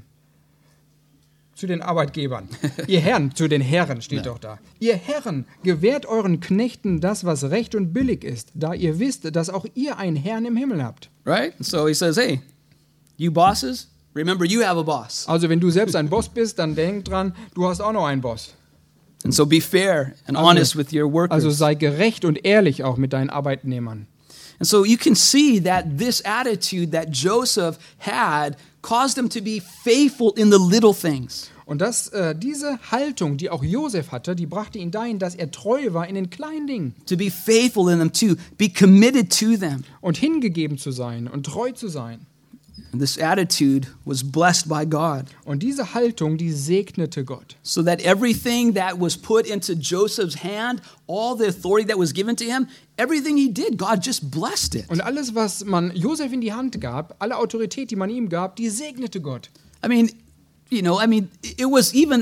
S2: zu den Arbeitgebern. Ihr Herren, zu den Herren steht doch da. Ihr Herren, gewährt euren Knechten das, was recht und billig ist, da ihr wisst, dass auch ihr einen Herrn im Himmel habt.
S1: Right? And so he says, hey, you bosses, remember you have a boss.
S2: Also wenn du selbst ein Boss bist, dann denk dran, du hast auch noch einen Boss.
S1: And so be fair and
S2: Also-
S1: honest with your workers.
S2: Also sei gerecht und ehrlich auch mit deinen Arbeitnehmern.
S1: And so you can see that this attitude that Joseph had caused him to be faithful in the little things.
S2: Und das, äh, diese Haltung, die auch Josef hatte, die brachte ihn dahin, dass er treu war in den kleinen Dingen.
S1: To be faithful in them, to be committed to them.
S2: Und hingegeben zu sein und treu zu sein.
S1: And this attitude was blessed by God.
S2: Und diese Haltung, die segnete Gott.
S1: So that everything that was put into Joseph's hand, all the authority that was given to him, everything he did, God just blessed it.
S2: Und alles, was man Josef in die Hand gab, alle Autorität, die man ihm gab, die segnete Gott.
S1: I mean, you know, I mean, it was even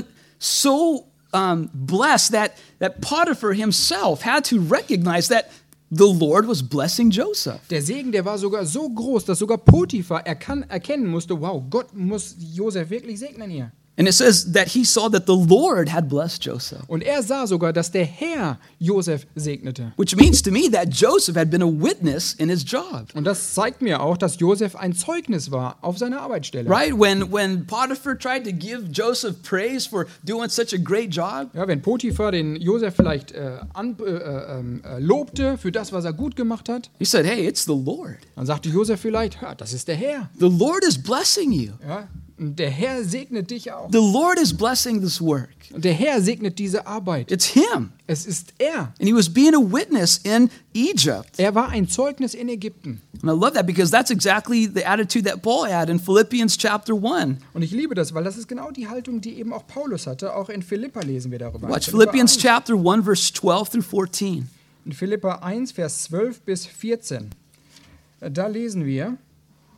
S1: so um, blessed that, that Potiphar himself had to recognize that the Lord was blessing Joseph.
S2: Der Segen, der war sogar so groß, dass sogar Potiphar erkan- erkennen musste, wow, Gott muss Josef wirklich segnen hier.
S1: And it says that he saw that the Lord had blessed Joseph,
S2: Und er sah sogar, dass der Herr Josef segnete.
S1: which means to me that Joseph had been a witness in his job.
S2: Und das zeigt mir auch, dass Josef ein Zeugnis war auf seiner Arbeitsstelle.
S1: Right? When, when Potiphar tried to give Joseph praise for doing such a great job,
S2: Ja, wenn Potiphar den Josef vielleicht äh, an, äh, äh, äh, lobte für das, was er gut gemacht hat,
S1: he said, hey, it's the Lord.
S2: dann sagte Josef vielleicht, ja, das ist der Herr.
S1: The Lord is blessing you.
S2: Ja, und der Herr segnet dich auch.
S1: The Lord is blessing this work.
S2: Und der Herr segnet diese Arbeit.
S1: It's him.
S2: Es ist er.
S1: And he was being a witness in Egypt.
S2: Er war ein Zeugnis in Ägypten.
S1: And I love that because that's exactly the attitude that Paul had in Philippians chapter one.
S2: Und ich liebe das, weil das ist genau die Haltung, die eben auch Paulus hatte. Auch in Philippa lesen wir darüber.
S1: Watch
S2: In Philippa
S1: Philippians
S2: eins.
S1: chapter one, verse twelve through fourteen.
S2: In Philippa eins, Vers zwölf bis vierzehn. Da lesen wir: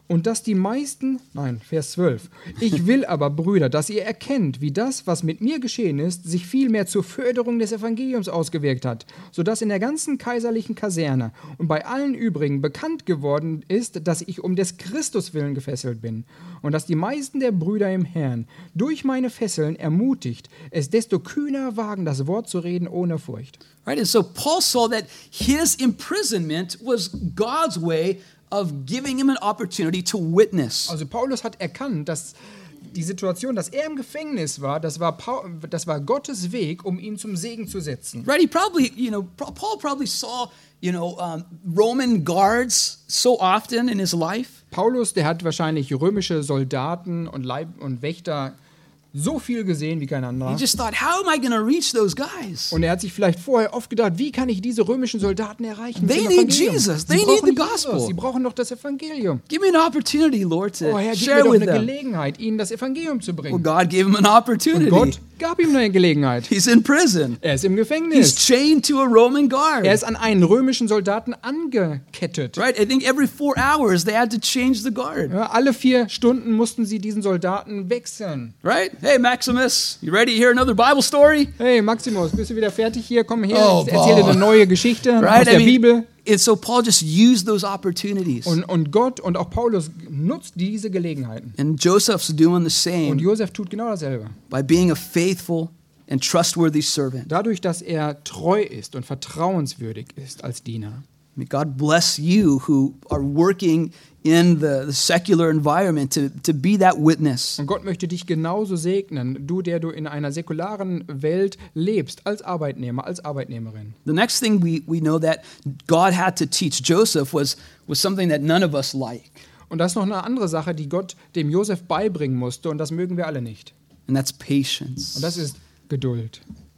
S2: Und dass die meisten, nein, Vers zwölf, ich will aber, Brüder, dass ihr erkennt, wie das, was mit mir geschehen ist, sich vielmehr zur Förderung des Evangeliums ausgewirkt hat, sodass in der ganzen kaiserlichen Kaserne und bei allen übrigen bekannt geworden ist, dass ich um des Christus willen gefesselt bin und dass die meisten der Brüder im Herrn durch meine Fesseln ermutigt, es desto kühner wagen, das Wort zu reden ohne Furcht.
S1: Right? And so Paul saw that his imprisonment was God's way of giving him an opportunity to witness.
S2: Also Paulus hat erkannt, dass die Situation, dass er im Gefängnis war, das war, Paul, das war Gottes Weg, um ihn zum Segen zu setzen.
S1: Right? He probably, you know, Paul probably saw, you know, um, Roman guards so often in his life.
S2: Paulus, der hat wahrscheinlich römische Soldaten und, Leib- und Wächter so viel gesehen wie kein
S1: He
S2: anderer.
S1: just thought, how am I going to reach those guys?
S2: Und er hat sich vielleicht vorher oft gedacht, wie kann ich diese römischen Soldaten erreichen?
S1: They
S2: mit dem
S1: need
S2: Evangelium?
S1: Jesus.
S2: Sie
S1: They need
S2: brauchen
S1: the
S2: Jesus.
S1: gospel.
S2: Sie brauchen doch das Evangelium.
S1: Give me an opportunity, Lord, to
S2: Oh Herr, gib mir
S1: share
S2: doch
S1: with
S2: eine
S1: them.
S2: Gelegenheit, ihnen das Evangelium zu
S1: Well,
S2: bringen.
S1: God gave him an
S2: Und
S1: opportunity.
S2: Gott gab ihm eine Gelegenheit.
S1: He's in prison.
S2: Er ist im
S1: He's
S2: Gefängnis.
S1: chained to a Roman guard.
S2: Er ist an einen römischen Soldaten angekettet.
S1: Right? I think every four hours they had to change the guard.
S2: Ja, alle vier Stunden mussten sie diesen Soldaten wechseln.
S1: Right? Hey, Maximus, you ready to hear another Bible story?
S2: Hey Maximus, bist du wieder fertig hier? Komm her,
S1: Oh,
S2: ich erzähle dir
S1: Paul.
S2: eine neue Geschichte
S1: Right?
S2: aus der
S1: I
S2: Bibel.
S1: mean, and so Paul just used those opportunities.
S2: Und, und Gott und auch Paulus nutzt diese Gelegenheiten.
S1: And Joseph's doing the
S2: Und
S1: same
S2: Josef tut genau dasselbe.
S1: by being a faithful and trustworthy servant.
S2: Dadurch, dass er treu ist und vertrauenswürdig ist als Diener.
S1: May God bless you who are working in the, the secular environment to, to be that witness.
S2: Und Gott möchte dich genauso segnen, du, der du in einer säkularen Welt lebst, als Arbeitnehmer, als Arbeitnehmerin.
S1: The next thing we, we know that God had to teach Joseph was, was something that none of us like,
S2: Und das ist noch eine andere Sache, die Gott dem Josef beibringen musste, und das mögen wir alle nicht.
S1: and that's patience.
S2: Und das ist Geduld.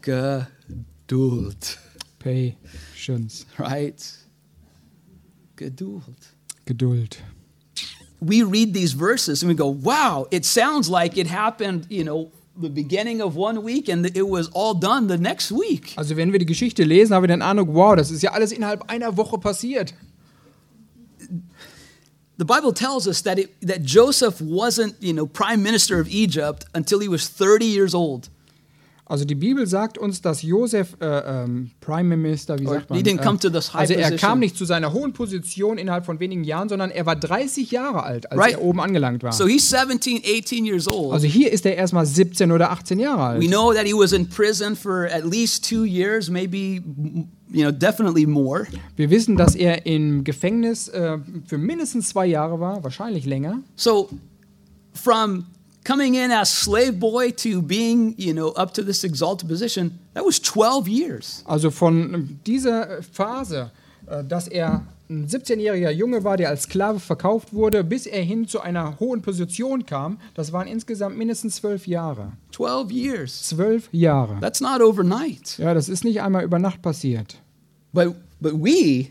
S1: Geduld.
S2: Patience.
S1: Right? Geduld.
S2: Geduld.
S1: We read these verses and we go, wow, it sounds like it happened, you know, the beginning of one week and it was all done the next week.
S2: Also wenn wir die Geschichte lesen, haben wir den Eindruck, wow, das ist ja alles innerhalb einer Woche passiert.
S1: The Bible tells us that, it, that Joseph wasn't, you know, prime minister of Egypt until he was thirty years old.
S2: Also die Bibel sagt uns, dass Josef äh, ähm, Prime Minister, wie
S1: Or
S2: sagt man?
S1: he didn't
S2: äh,
S1: come to this high
S2: also er
S1: position.
S2: kam nicht zu seiner hohen Position innerhalb von wenigen Jahren, sondern er war dreißig Jahre alt, als
S1: Right.
S2: er oben angelangt war.
S1: So he's seventeen, eighteen years old.
S2: Also hier ist er erstmal siebzehn oder achtzehn Jahre
S1: We
S2: alt.
S1: know that he was in prison for at least two years, maybe, you know, definitely more.
S2: Wir wissen, dass er im Gefängnis äh, für mindestens zwei Jahre war, wahrscheinlich länger.
S1: So from coming in as slave boy to being, you know, up to this exalted position, that was twelve years.
S2: Also von dieser Phase, äh, dass er ein siebzehnjähriger Junge war, der als Sklave verkauft wurde, bis er hin zu einer hohen Position kam, das waren insgesamt mindestens zwölf Jahre.
S1: twelve years.
S2: Zwölf Jahre.
S1: That's not overnight.
S2: Ja, das ist nicht einmal über Nacht passiert.
S1: But but we,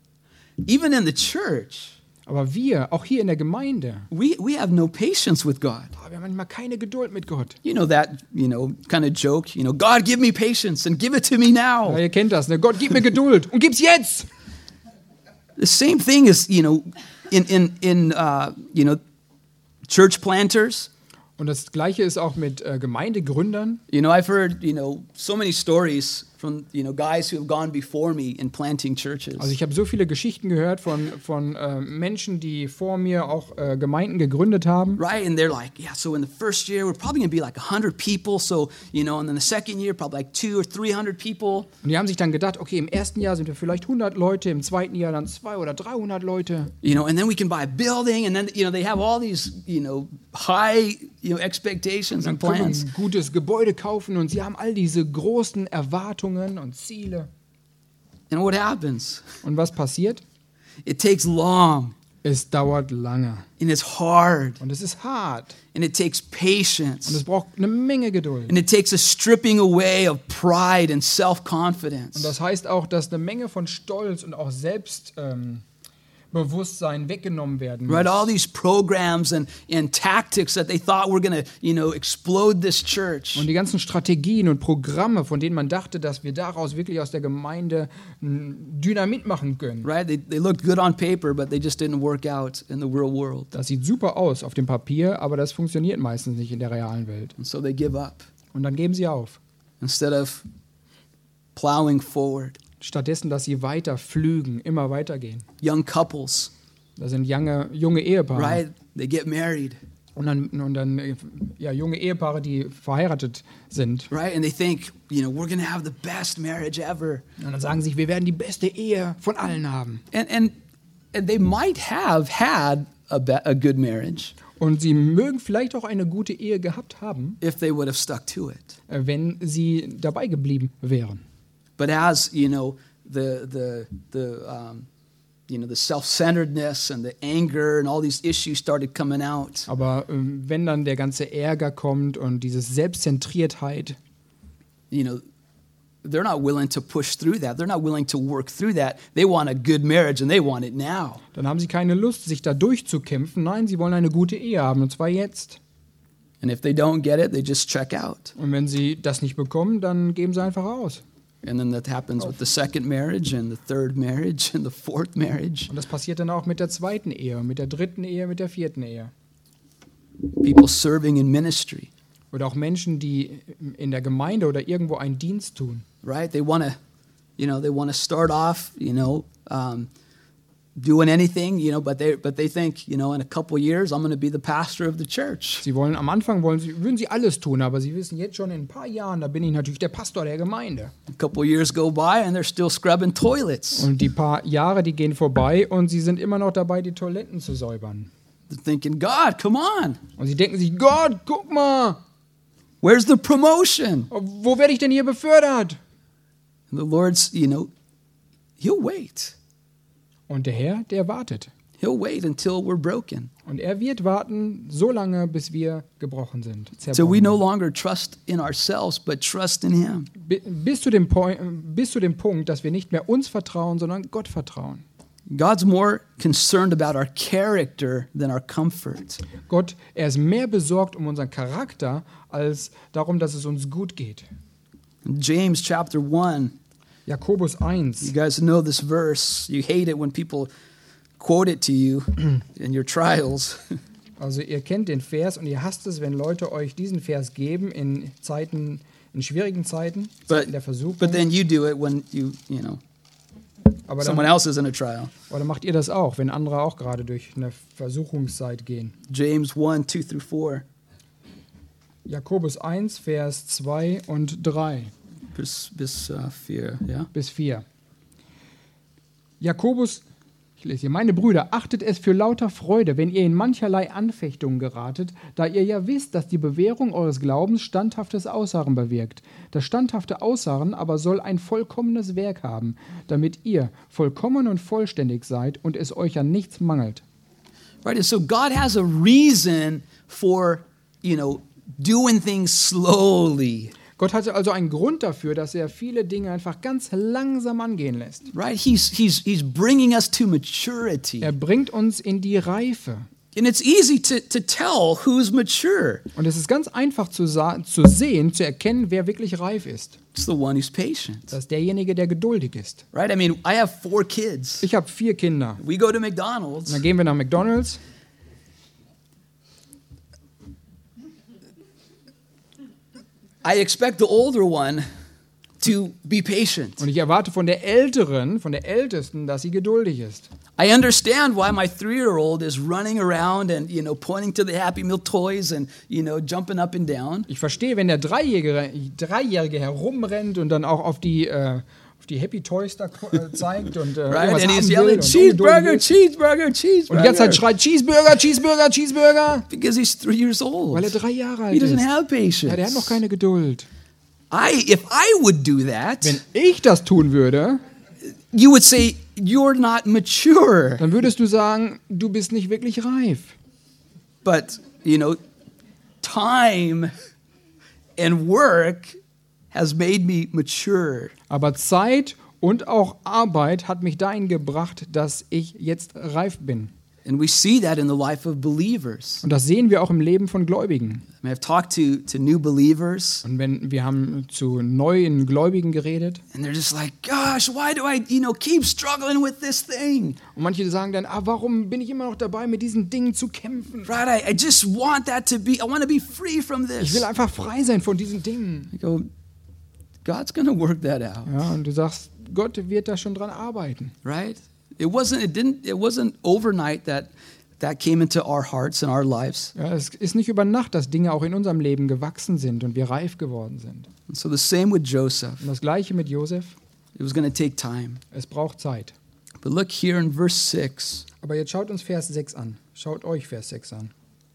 S1: even in the church,
S2: Aber wir, auch hier in der Gemeinde,
S1: we, we have no patience with God.
S2: wir haben manchmal keine Geduld mit Gott.
S1: You know that, you know, kind of joke, you know, God, give me patience and give it to me now.
S2: Ja, ihr kennt das, ne? Gott, gib mir Geduld und gib's jetzt!
S1: The same thing is, you know, in, in, in uh, you know, church planters.
S2: Und das Gleiche ist auch mit äh, Gemeindegründern.
S1: You know, I've heard, you know, so many stories from, you know, guys who have gone before me in planting churches.
S2: Also ich habe so viele Geschichten gehört von, von äh, Menschen, die vor mir auch äh, Gemeinden gegründet haben.
S1: Right? And they're like, yeah, so in the first year, we're probably going to be like one hundred people. So, you know, and then the second year, probably like two or three hundred people.
S2: Und die haben sich dann gedacht, okay, im ersten Jahr sind wir vielleicht hundert Leute, im zweiten Jahr dann zweihundert oder dreihundert Leute.
S1: You know, and then we can buy a building. And then, you know, they have all these, you know, high, you know, expectations
S2: Dann
S1: and
S2: können wir
S1: plans.
S2: ein gutes Gebäude kaufen und sie haben all diese großen Erwartungen und Ziele.
S1: And what happens?
S2: Und was passiert?
S1: It takes long
S2: Es dauert lange
S1: and it's hard
S2: und es ist hart
S1: and it takes
S2: und
S1: patience.
S2: es braucht eine Menge Geduld.
S1: And it takes a stripping away of pride and
S2: Und
S1: self-confidence.
S2: das heißt auch, dass eine Menge von Stolz und auch Selbst, ähm, Bewusstsein weggenommen werden muss.
S1: Right, all these programs and, and tactics that they thought were going to, you know, explode this church.
S2: Und die ganzen Strategien und Programme, von denen man dachte, dass wir daraus wirklich aus der Gemeinde Dynamit machen können.
S1: Right, they, they looked good on paper, but they just didn't work out in the real world.
S2: Das sieht super aus auf dem Papier, aber das funktioniert meistens nicht in der realen Welt.
S1: And so they give up
S2: Und dann geben sie auf.
S1: instead of plowing forward.
S2: Stattdessen, dass sie weiter flügen, immer weitergehen.
S1: Young couples,
S2: Das sind junge, junge Ehepaare.
S1: right, they get married,
S2: Und dann, und dann ja, junge Ehepaare, die verheiratet sind.
S1: right, and they think, you know, we're going to have the best marriage ever.
S2: Und dann sagen sie sich, wir werden die beste Ehe von allen haben.
S1: And, and, and they might have had a, be- a good marriage
S2: Und sie mögen vielleicht auch eine gute Ehe gehabt haben,
S1: if they would have stuck to it.
S2: äh, wenn sie dabei geblieben wären.
S1: But as, you know, the, the, the, um, you know, the self-centeredness and the anger and all these issues started coming out,
S2: Aber ähm, wenn dann der ganze Ärger kommt und diese Selbstzentriertheit,
S1: you know, they're not willing to push through that. They're not willing to work through that. They want a good marriage and they want it now.
S2: dann haben sie keine Lust, sich da durchzukämpfen. Nein, sie wollen eine gute Ehe haben, und zwar jetzt.
S1: And if they don't get it, they just check out.
S2: Und wenn sie das nicht bekommen, dann geben sie einfach aus.
S1: And then that happens with the second marriage and the third marriage and the fourth marriage.
S2: Und das passiert dann auch mit der zweiten Ehe, mit der dritten Ehe, mit der vierten Ehe.
S1: People serving in ministry,
S2: Oder auch Menschen, die in der Gemeinde oder irgendwo einen Dienst tun.
S1: right? They want to, you know, they want to start off, you know, um, doing anything, you know, but they but they think, you know, in a couple years I'm going to be the pastor of the church.
S2: Sie wollen am Anfang wollen sie, würden sie alles tun, aber sie wissen jetzt schon, in ein paar Jahren, da bin ich natürlich der Pastor der Gemeinde.
S1: A couple years go by and they're still scrubbing toilets.
S2: Und die paar Jahre, die gehen vorbei und sie sind immer noch dabei, die Toiletten zu säubern.
S1: They're thinking, God, come on,
S2: Und sie denken sich, Gott, guck mal,
S1: where's the promotion?
S2: wo werde ich denn hier befördert?
S1: And the Lord's, you know, He'll wait.
S2: Und der Herr, der wartet.
S1: He'll wait until we're broken.
S2: Und er wird warten, so lange, bis wir gebrochen sind.
S1: So we
S2: zerbrochen.
S1: no longer trust in ourselves, but trust in Him.
S2: Bi- Bis zu, dem Point, bis zu dem Punkt, dass wir nicht mehr uns vertrauen, sondern Gott vertrauen.
S1: God's more concerned about our character than our comfort.
S2: Gott, er ist mehr besorgt um unseren Charakter, als darum, dass es uns gut geht.
S1: In James chapter one,
S2: Jakobus
S1: you
S2: eins.
S1: guys know this verse. You hate it when people quote it to you in your trials.
S2: Also ihr kennt den Vers und ihr hasst es, wenn Leute euch diesen Vers geben in Zeiten, in schwierigen Zeiten,
S1: But,
S2: in der Versuchung.
S1: but then you do it when you, you know,
S2: Aber
S1: someone
S2: dann,
S1: else is in a trial.
S2: oder macht ihr das auch, wenn andere auch gerade durch eine Versuchungszeit gehen?
S1: James one, two through four.
S2: Jakobus eins, Vers zwei und drei
S1: Bis, bis uh, vier, yeah?
S2: bis vier. Jakobus, ich lese hier, meine Brüder, achtet es für lauter Freude, wenn ihr in mancherlei Anfechtungen geratet, da ihr ja wisst, dass die Bewährung eures Glaubens standhaftes Ausharren bewirkt. Das standhafte Ausharren aber soll ein vollkommenes Werk haben, damit ihr vollkommen und vollständig seid und es euch an nichts mangelt.
S1: Right, and so God has a reason for, you know, doing things slowly.
S2: Gott hatte also einen Grund dafür, dass er viele Dinge einfach ganz langsam angehen lässt.
S1: Right? He's, he's, he's bringing us to maturity.
S2: Er bringt uns in die Reife.
S1: And it's easy to, to tell who's mature.
S2: Und es ist ganz einfach zu, sa- zu sehen, zu erkennen, wer wirklich reif ist.
S1: It's the one who's patient.
S2: Das ist derjenige, der geduldig ist.
S1: Right? I mean, I have four kids.
S2: Ich habe vier Kinder.
S1: We go to
S2: Und
S1: McDonald's.
S2: dann gehen wir nach McDonald's.
S1: I expect the older one to be patient.
S2: Und ich erwarte von der Älteren, von der Ältesten, dass sie geduldig ist.
S1: I understand why my three-year-old is running around and, you know, pointing to the Happy Meal toys and, you know, jumping up and down.
S2: Ich verstehe, wenn der Dreijährige, Dreijährige herumrennt und dann auch auf die, äh, auf die Happy Toys da äh, zeigt und äh,
S1: Right?
S2: irgendwas
S1: And he's
S2: haben will
S1: yelling,
S2: und
S1: cheeseburger,
S2: ungeduldig ist.
S1: cheeseburger, cheeseburger.
S2: Und die ganze Zeit schreit Cheeseburger, Cheeseburger, Cheeseburger,
S1: Because he's three years old.
S2: weil er drei Jahre
S1: He
S2: alt
S1: doesn't
S2: ist.
S1: have patience.
S2: Ja, der hat noch keine Geduld.
S1: I, if I would do that,
S2: Wenn ich das tun würde,
S1: you would say, you're not mature.
S2: dann würdest du sagen, du bist nicht wirklich reif.
S1: But, you know, time and work has made me mature.
S2: Aber Zeit Und auch Arbeit hat mich dahin gebracht, dass ich jetzt reif bin.
S1: And we see that in the life of believers.
S2: Und das sehen wir auch im Leben von Gläubigen.
S1: I mean, I've talked to, to new believers,
S2: Und wenn wir haben zu neuen Gläubigen geredet
S1: and they're just like, gosh, why do I, you know, keep struggling with this thing?
S2: und manche sagen dann, ah, warum bin ich immer noch dabei, mit diesen Dingen zu kämpfen?
S1: Right? I, I just want that to be, I want to be free from
S2: Ich will
S1: this.
S2: einfach frei sein von diesen Dingen.
S1: I go, God's going to work that out,
S2: Ja, und du sagst, Gott wird da schon dran arbeiten.
S1: right? It wasn't, it didn't, it wasn't overnight that that came into our hearts and our lives.
S2: Ja, es ist nicht über Nacht, dass Dinge auch in unserem Leben gewachsen sind und wir reif geworden sind.
S1: And so the same with Joseph.
S2: Und das Gleiche mit Josef.
S1: It was going to take time.
S2: Es braucht Zeit.
S1: But look here in verse six.
S2: Aber jetzt schaut uns Vers sechs an. Schaut euch Vers sechs an.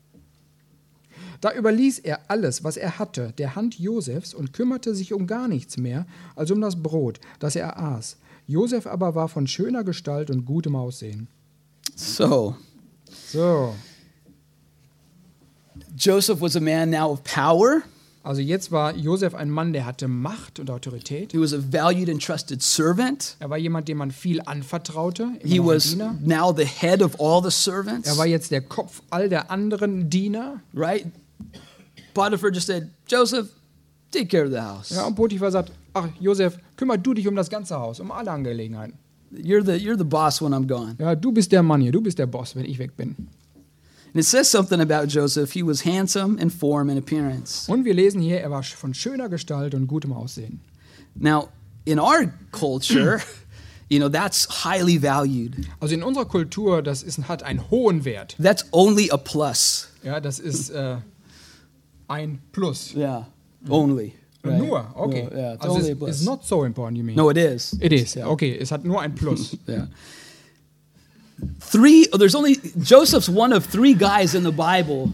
S2: Da überließ er alles, was er hatte, der Hand Josefs und kümmerte sich um gar nichts mehr, als um das Brot, das er aß. Josef aber war von schöner Gestalt und gutem Aussehen.
S1: So,
S2: So,
S1: Joseph was a man now of power.
S2: also jetzt war Josef ein Mann, der hatte Macht und Autorität.
S1: He was a valued and trusted servant.
S2: Er war jemand, dem man viel anvertraute. immer
S1: He
S2: noch ein
S1: was
S2: Diener.
S1: now the head of all the servants,
S2: Er war jetzt der Kopf all der anderen Diener.
S1: right? Potiphar just said, Joseph, take care of the house.
S2: Ja, und Potiphar sagt, ach Josef, kümmer du dich um das ganze Haus, um alle Angelegenheiten.
S1: You're the, you're the boss when I'm gone.
S2: Ja, du bist der Mann hier, du bist der Boss, wenn ich weg bin.
S1: And it says something about Joseph. He was handsome in form and appearance.
S2: Und wir lesen hier, er war von schöner Gestalt und gutem Aussehen.
S1: Now, in our culture, you know, that's highly valued.
S2: Also in unserer Kultur, das ist, hat einen hohen Wert.
S1: That's only a plus.
S2: Ja, das ist äh, ein Plus.
S1: Yeah, only. right?
S2: Nur, okay.
S1: Well, yeah, it's
S2: Also
S1: only a
S2: es
S1: plus.
S2: ist not so important, you mean?
S1: No, it is.
S2: It is,
S1: Yeah.
S2: okay, es hat nur ein Plus.
S1: Yeah. Three, oh, there's only, Joseph's one of three guys in the Bible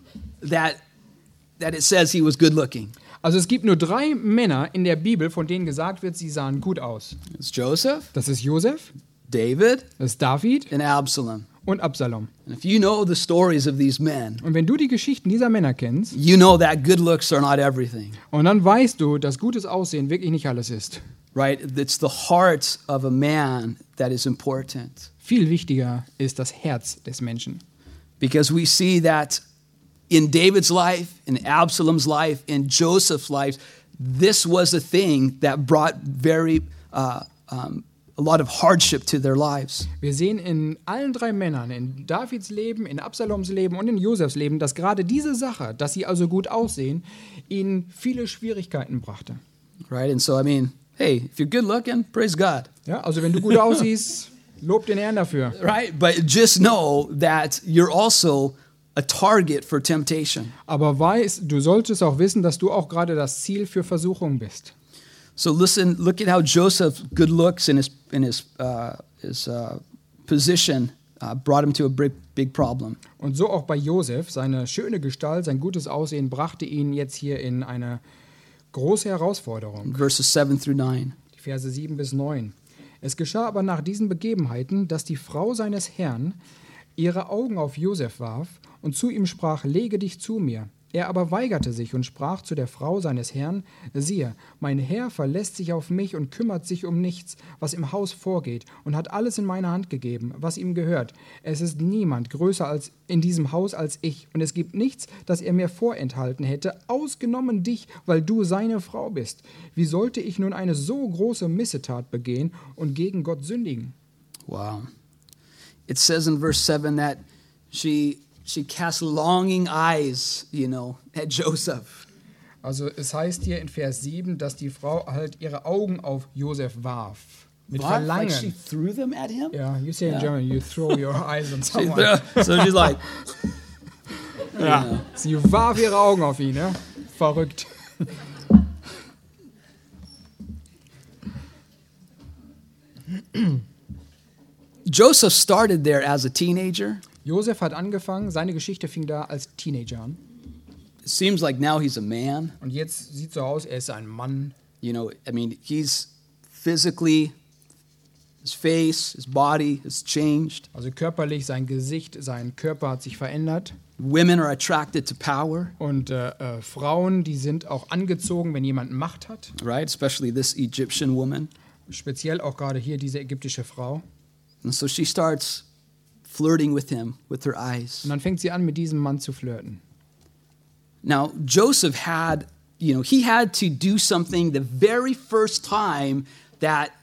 S1: that, that it says he was good looking.
S2: Also es gibt nur drei Männer in der Bibel, von denen gesagt wird, sie sahen gut aus.
S1: It's Joseph,
S2: Das ist Josef,
S1: David,
S2: das ist David
S1: and Absalom.
S2: und Absalom.
S1: And if you know the stories of these men,
S2: Und wenn du die Geschichten dieser Männer kennst,
S1: you know that good looks are not everything,
S2: und dann weißt du, dass gutes Aussehen wirklich nicht alles ist.
S1: right? It's the heart of a man that is important.
S2: Viel wichtiger ist das Herz des Menschen.
S1: Because we see that in David's life, in Absalom's life, in Joseph's life, this was a thing that brought very uh, um, a lot of hardship to their lives.
S2: Wir sehen in allen drei Männern, in Davids Leben, in Absaloms Leben und in Josefs Leben, dass gerade diese Sache, dass sie also gut aussehen, ihnen viele Schwierigkeiten brachte.
S1: Right? And so, I mean, hey, if you're good looking, praise God.
S2: Ja, also wenn du gut aussiehst, lob den Herrn dafür.
S1: Right? But just know that you're also a target for temptation.
S2: Aber weiß, du solltest auch wissen, dass du auch gerade das Ziel für Versuchung bist.
S1: So listen, look at how Joseph's good looks and his, and his, uh, his uh, position uh, brought him to a big, big problem.
S2: Und so auch bei Josef, seine schöne Gestalt, sein gutes Aussehen brachte ihn jetzt hier in eine große Herausforderung.
S1: Verses seven through nine.
S2: Die Verse sieben bis neun. Es geschah aber nach diesen Begebenheiten, dass die Frau seines Herrn ihre Augen auf Josef warf und zu ihm sprach, lege dich zu mir. Er aber weigerte sich und sprach zu der Frau seines Herrn, siehe, mein Herr verlässt sich auf mich und kümmert sich um nichts, was im Haus vorgeht, und hat alles in meine Hand gegeben, was ihm gehört. Es ist niemand größer als in diesem Haus als ich, und es gibt nichts, das er mir vorenthalten hätte, ausgenommen dich, weil du seine Frau bist. Wie sollte ich nun eine so große Missetat begehen und gegen Gott sündigen?
S1: Wow. It says in verse seven that she she cast longing eyes, you know, at Joseph.
S2: Also es heißt hier in Vers sieben, dass die Frau halt ihre Augen auf Josef warf. Mit
S1: What?
S2: Verlangen.
S1: Like she threw them at him?
S2: Ja, you say in
S1: Ja.
S2: German, you throw your eyes on
S1: She
S2: someone.
S1: threw- so she's like,
S2: Ja, sie warf ihre Augen auf ihn, ne? Verrückt.
S1: Joseph started there as a teenager.
S2: Josef hat angefangen, seine Geschichte fing da als Teenager an.
S1: It seems like now he's a man.
S2: Und jetzt sieht so aus, er ist ein Mann.
S1: You know, I mean, he's physically, his face, his body has changed.
S2: Also körperlich, sein Gesicht, sein Körper hat sich verändert.
S1: Women are attracted to power,
S2: Und äh, äh, Frauen, die sind auch angezogen, wenn jemand Macht hat.
S1: right? Especially this Egyptian woman.
S2: speziell auch gerade hier diese ägyptische Frau.
S1: And so she starts flirting with him with her eyes.
S2: Und dann fängt sie an, mit diesem Mann zu flirten.
S1: Now, Joseph had, you know, he had to do something the very first time that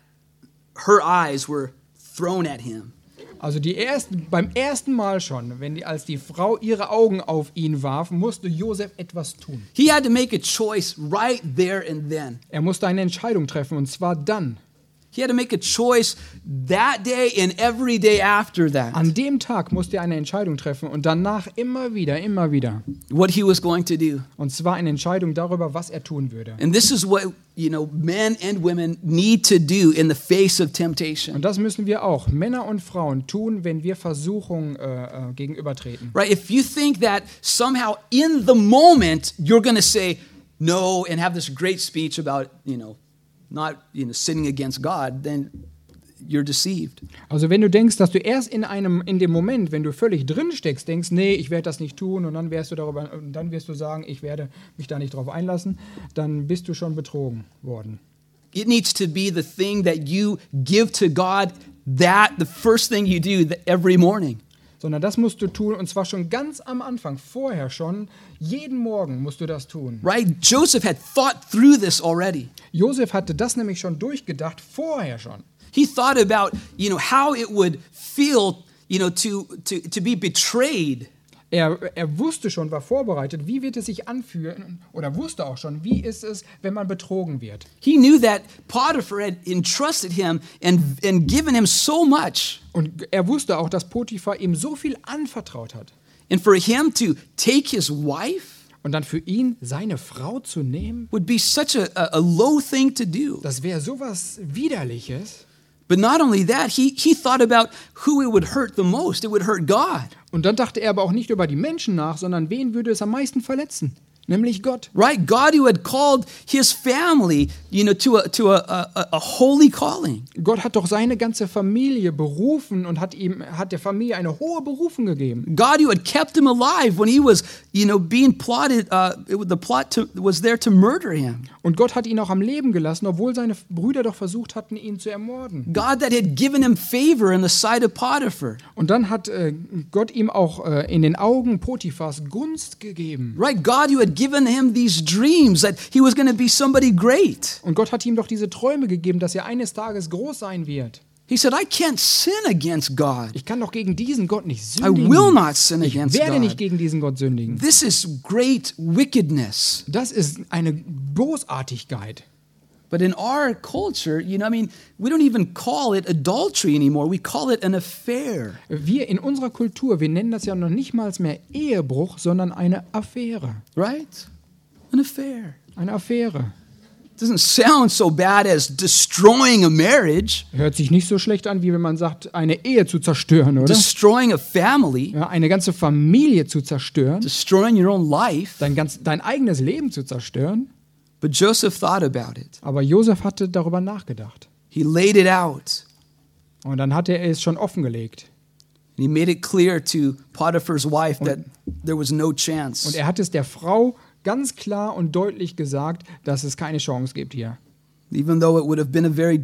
S1: her eyes were thrown at him.
S2: Also die ersten, beim ersten Mal schon, wenn die, als die Frau ihre Augen auf ihn warf, musste Josef etwas tun.
S1: He had to make a choice right there and then.
S2: Er musste eine Entscheidung treffen, und zwar dann.
S1: He had to make a choice that day and every day after that.
S2: An dem Tag musste er eine Entscheidung treffen und danach immer wieder, immer wieder.
S1: What he was going to do.
S2: Und zwar eine Entscheidung darüber, was er tun würde.
S1: And this is what, you know, men and women need to do in the face of temptation.
S2: Und das müssen wir auch, Männer und Frauen, tun, wenn wir Versuchung äh, äh, gegenübertreten.
S1: Right? If you think that somehow in the moment you're going to say no and have this great speech about, you know, not, you know, sinning against God, then you're deceived.
S2: Also wenn du denkst, dass du erst in einem in dem Moment, wenn du völlig drin steckst, denkst, nee, ich werde das nicht tun, und dann wirst du darüber und dann wirst du sagen, ich werde mich da nicht drauf einlassen, dann bist du schon betrogen worden.
S1: It needs to be the thing that you give to God, that the first thing you do every morning.
S2: Sondern das musst du tun, und zwar schon ganz am Anfang, vorher schon, jeden Morgen musst du das tun.
S1: Right? Joseph had thought through this already.
S2: Josef hatte das nämlich schon durchgedacht, vorher schon.
S1: He thought about, you know, how it would feel, you know, to to to be betrayed.
S2: Er, er wusste schon, war vorbereitet, wie wird es sich anfühlen, oder wusste auch schon, wie ist es, wenn man betrogen wird.
S1: He knew that Potiphar had entrusted him and and given him so much.
S2: Und er wusste auch, dass Potiphar ihm so viel anvertraut hat.
S1: And for him to take his wife
S2: Und dann für ihn seine Frau zu nehmen,
S1: would be such a, a, a low thing to do.
S2: das wäre sowas Widerliches.
S1: But not only that, he, he thought about who it would hurt the most. It would hurt God.
S2: Und dann dachte er aber auch nicht über die Menschen nach, sondern wen würde es am meisten verletzen? Nämlich Gott.
S1: Right? God who had called his family, you know, to a, to a, a, a holy calling.
S2: Gott hat doch seine ganze Familie berufen und hat ihm hat der Familie eine hohe Berufung gegeben.
S1: God who had kept him alive when he was, you know, being plotted, uh, it, the plot to, was there to murder him.
S2: Und Gott hat ihn auch am Leben gelassen, obwohl seine Brüder doch versucht hatten, ihn zu ermorden.
S1: God that had given him favor in the sight of Potiphar.
S2: Und dann hat äh, Gott ihm auch äh, in den Augen Potiphars Gunst gegeben.
S1: Right? God who had given him these dreams that he was going to be somebody great.
S2: Und Gott hat ihm doch diese Träume gegeben, dass er eines Tages groß sein wird.
S1: He said, I can't sin against God.
S2: Ich kann doch gegen diesen Gott nicht
S1: I
S2: sündigen.
S1: will not sin
S2: Ich
S1: against
S2: werde nicht
S1: God.
S2: gegen diesen Gott sündigen.
S1: This is great wickedness.
S2: Das ist eine Bosartigkeit.
S1: But in our culture, you know, I mean, we don't even call it adultery anymore. We call it an affair.
S2: Wir in unserer Kultur, wir nennen das ja noch nicht mal mehr Ehebruch, sondern eine Affäre.
S1: Right? An affair.
S2: Eine Affäre.
S1: Doesn't sound so bad as destroying a marriage,
S2: Hört sich nicht so schlecht an, wie wenn man sagt, eine Ehe zu zerstören, oder?
S1: destroying a family,
S2: Ja, eine ganze Familie zu zerstören,
S1: destroying your own life.
S2: dein, ganz, dein eigenes Leben zu zerstören.
S1: But Joseph thought about it.
S2: Aber Josef hatte darüber nachgedacht.
S1: He laid it out.
S2: Und dann hatte er es schon offengelegt.
S1: And he made it clear to Potiphar's wife that there was no
S2: Und
S1: chance.
S2: er hat es der Frau ganz klar und deutlich gesagt, dass es keine Chance gibt hier.
S1: Even though it would have been a very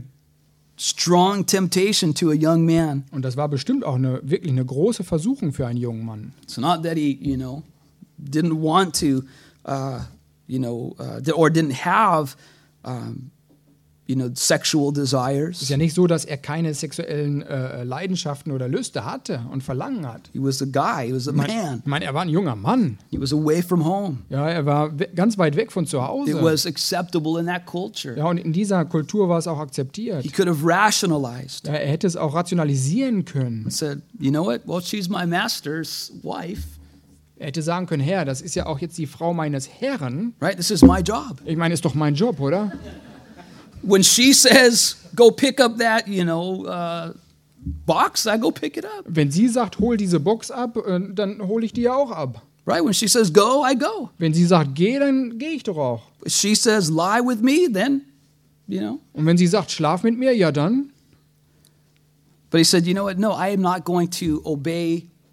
S1: strong temptation to a young man.
S2: Und das war bestimmt auch eine, wirklich eine große Versuchung für einen jungen Mann.
S1: It's not that he, you know, didn't want to, uh, you know, uh, or didn't have, um, you know, sexual
S2: Es ist
S1: desires.
S2: ja nicht so, dass er keine sexuellen äh, Leidenschaften oder Lüste hatte und Verlangen hat.
S1: He was a guy. He was a
S2: Ich meine,
S1: man.
S2: ich meine, er war ein junger Mann.
S1: He was away from home.
S2: Ja, er war we- ganz weit weg von zu
S1: It
S2: Hause.
S1: was acceptable in that culture.
S2: Ja, und in dieser Kultur war es auch akzeptiert.
S1: He could have rationalized
S2: Ja, er hätte es auch rationalisieren können.
S1: and said, you know what? Well, she's my master's wife,
S2: Er hätte sagen können, Herr, das ist ja auch jetzt die Frau meines Herrn.
S1: right? This is my job.
S2: Ich meine, ist doch mein Job, oder?
S1: When she says, go pick up that, you know, uh, box, I go pick it up,
S2: Wenn sie sagt, hol diese Box ab, äh, dann hole ich die ja auch ab.
S1: right? When she says, go, I go.
S2: Wenn sie sagt, geh, dann gehe ich doch auch.
S1: If she says, lie with me, then, you know.
S2: Und wenn sie sagt, schlaf mit mir, ja dann.
S1: But he said, you know what? No, I am not going to obey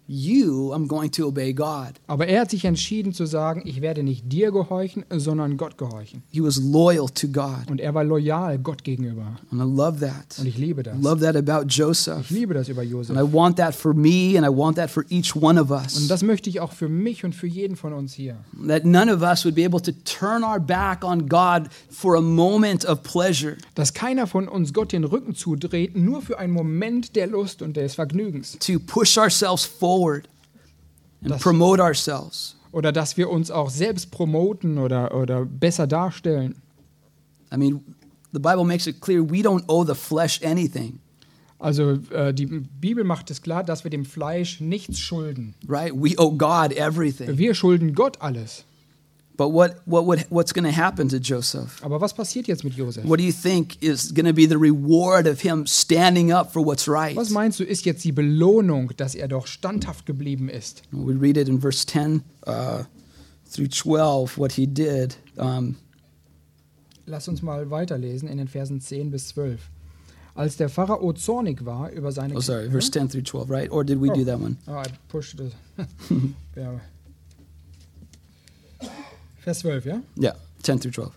S1: you, I'm going to obey God.
S2: Aber er hat sich entschieden zu sagen, ich werde nicht dir gehorchen, sondern Gott gehorchen.
S1: He was loyal to God.
S2: Und er war loyal Gott gegenüber.
S1: And I love that.
S2: Und ich liebe das.
S1: I love that about
S2: Ich
S1: Joseph.
S2: liebe das über
S1: And
S2: Josef.
S1: I want that for me, and I want that for each one of
S2: Und
S1: us.
S2: das möchte ich auch für mich und für jeden von uns hier.
S1: That none of us would be able to turn our back on God for a moment of pleasure.
S2: Dass keiner von uns Gott den Rücken zudreht, nur für einen Moment der Lust und des Vergnügens.
S1: To push ourselves forward and
S2: Das-
S1: promote ourselves.
S2: Oder dass wir uns auch selbst promoten oder, oder besser darstellen.
S1: I mean, the Bible makes it clear we don't owe the flesh anything,
S2: Also äh, die Bibel macht es klar, dass wir dem Fleisch nichts schulden.
S1: right? We owe God everything.
S2: Wir schulden Gott alles.
S1: But what, what would, what's going to happen to Joseph?
S2: Aber was passiert jetzt mit Josef?
S1: What do you think is going to be the reward of him standing up for what's right?
S2: Was meinst du, ist jetzt die Belohnung, dass er doch standhaft geblieben ist?
S1: We read it in verse ten uh, through twelve, what he did. Um,
S2: Lass uns mal weiterlesen in den Versen zehn bis zwölf. Als der Pharao zornig war über seine
S1: oh, sorry, verse ten through twelve, right? Or did we do that one?
S2: Oh, I pushed it. Ja. Vers zwölf, ja?
S1: Yeah, ten through twelve.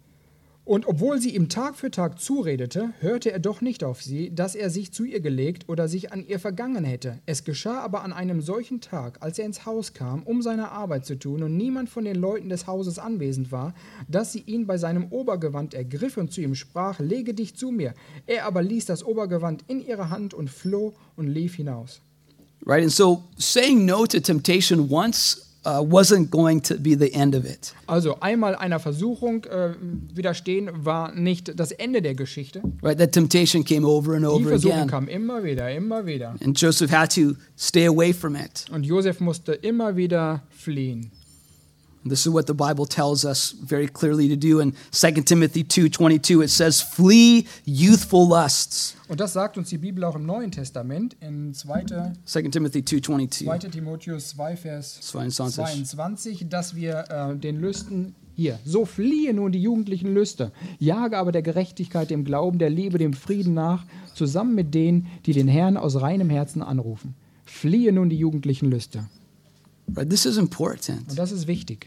S2: Und obwohl sie ihm Tag für Tag zuredete, hörte er doch nicht auf sie, dass er sich zu ihr gelegt oder sich an ihr vergangen hätte. Es geschah aber an einem solchen Tag, als er ins Haus kam, um seine Arbeit zu tun, und niemand von den Leuten des Hauses anwesend war, dass sie ihn bei seinem Obergewand ergriff und zu ihm sprach, lege dich zu mir. Er aber ließ das Obergewand in ihre Hand und floh und lief hinaus.
S1: Right? And so saying no to temptation once uh, wasn't going to be the end of it.
S2: Also einmal einer Versuchung äh, widerstehen war nicht das Ende der Geschichte.
S1: Right? That temptation came over and
S2: Die
S1: over
S2: Versuchung
S1: again.
S2: kam immer wieder, immer wieder.
S1: And Joseph had to stay away from it.
S2: Und Josef musste immer wieder fliehen.
S1: And this is what the Bible tells us very clearly to do. In Second Timothy two twenty-two, it says, flee youthful lusts.
S2: Und das sagt uns die Bibel auch im Neuen Testament in zweiter
S1: Second Timothy two twenty-two.
S2: Timotheus zwei, Vers
S1: zweiundzwanzig.
S2: zweiundzwanzig, dass wir äh, den Lüsten hier, so fliehe nun die jugendlichen Lüste, jage aber der Gerechtigkeit, dem Glauben, der Liebe, dem Frieden nach, zusammen mit denen, die den Herrn aus reinem Herzen anrufen. Fliehe nun die jugendlichen Lüste.
S1: Right? This is important.
S2: Und das ist wichtig.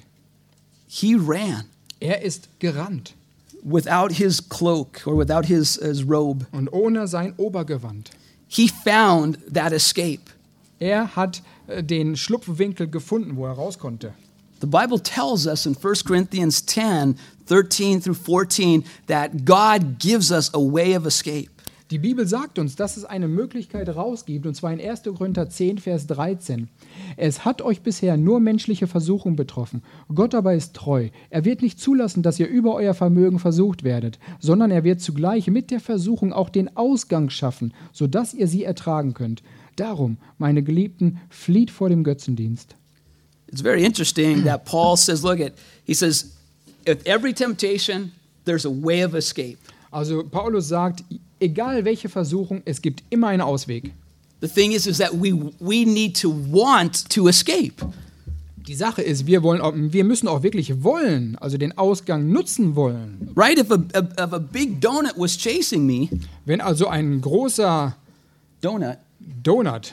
S1: He ran
S2: Er ist gerannt
S1: without his cloak or without his, his robe.
S2: und ohne sein Obergewand.
S1: He found that escape.
S2: Er hat äh, den Schlupfwinkel gefunden, wo er raus konnte.
S1: The Bible tells us in First Corinthians ten, thirteen through fourteen, that God gives us a way of escape.
S2: Die Bibel sagt uns, dass es eine Möglichkeit rausgibt, und zwar in erster Korinther zehn, Vers dreizehn. Es hat euch bisher nur menschliche Versuchung betroffen. Gott aber ist treu. Er wird nicht zulassen, dass ihr über euer Vermögen versucht werdet, sondern er wird zugleich mit der Versuchung auch den Ausgang schaffen, sodass ihr sie ertragen könnt. Darum, meine Geliebten, flieht vor dem Götzendienst.
S1: It's very interesting that Paul says, look at, he says, with every temptation, there's a way of escape.
S2: Also Paulus sagt, egal welche Versuchung, es gibt immer einen Ausweg.
S1: The thing is, is that we, we need to want to escape.
S2: Die Sache ist, wir, wollen, auch- wir müssen auch wirklich wollen, also den Ausgang nutzen wollen.
S1: Right? If a, a, if a big donut was chasing me,
S2: Wenn also ein großer
S1: donut,
S2: Donut,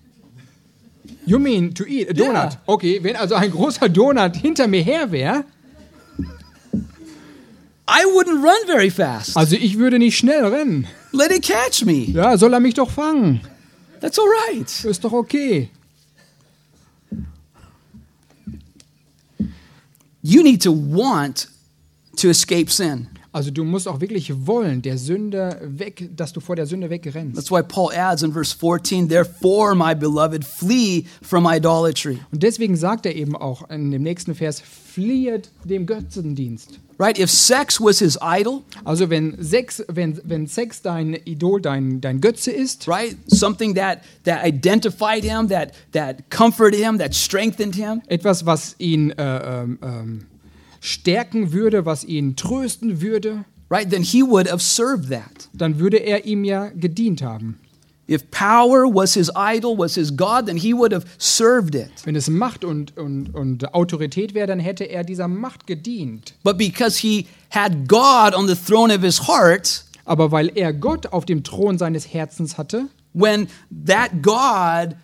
S2: you mean to eat a donut?
S1: Ja.
S2: Okay, wenn also ein großer Donut hinter mir her wäre,
S1: I wouldn't run very fast.
S2: also ich würde nicht schnell rennen.
S1: Let it catch me.
S2: Ja, soll er mich doch fangen.
S1: That's all right.
S2: Ist doch okay.
S1: You need to want to escape sin.
S2: Also du musst auch wirklich wollen, der Sünde weg, dass du vor der Sünde wegrennst.
S1: That's why Paul adds in verse fourteen, therefore, my beloved, flee from idolatry.
S2: Und deswegen sagt er eben auch in dem nächsten Vers, fliehet dem Götzendienst.
S1: Right? If sex was his idol,
S2: Also wenn Sex, wenn, wenn Sex dein Idol, dein, dein Götze ist,
S1: right? Something that, that identified him, that, that comforted him, that strengthened him,
S2: etwas, was ihn äh, ähm, ähm, stärken würde, was ihn trösten würde,
S1: right? Then he would have served that.
S2: dann würde er ihm ja gedient haben.
S1: If power was his idol, was his God, then he would have served it.
S2: Wenn es Macht und, und, und Autorität wäre, dann hätte er dieser Macht gedient.
S1: But because he had God on the throne of his heart,
S2: Aber weil er Gott auf dem Thron seines Herzens hatte,
S1: when that God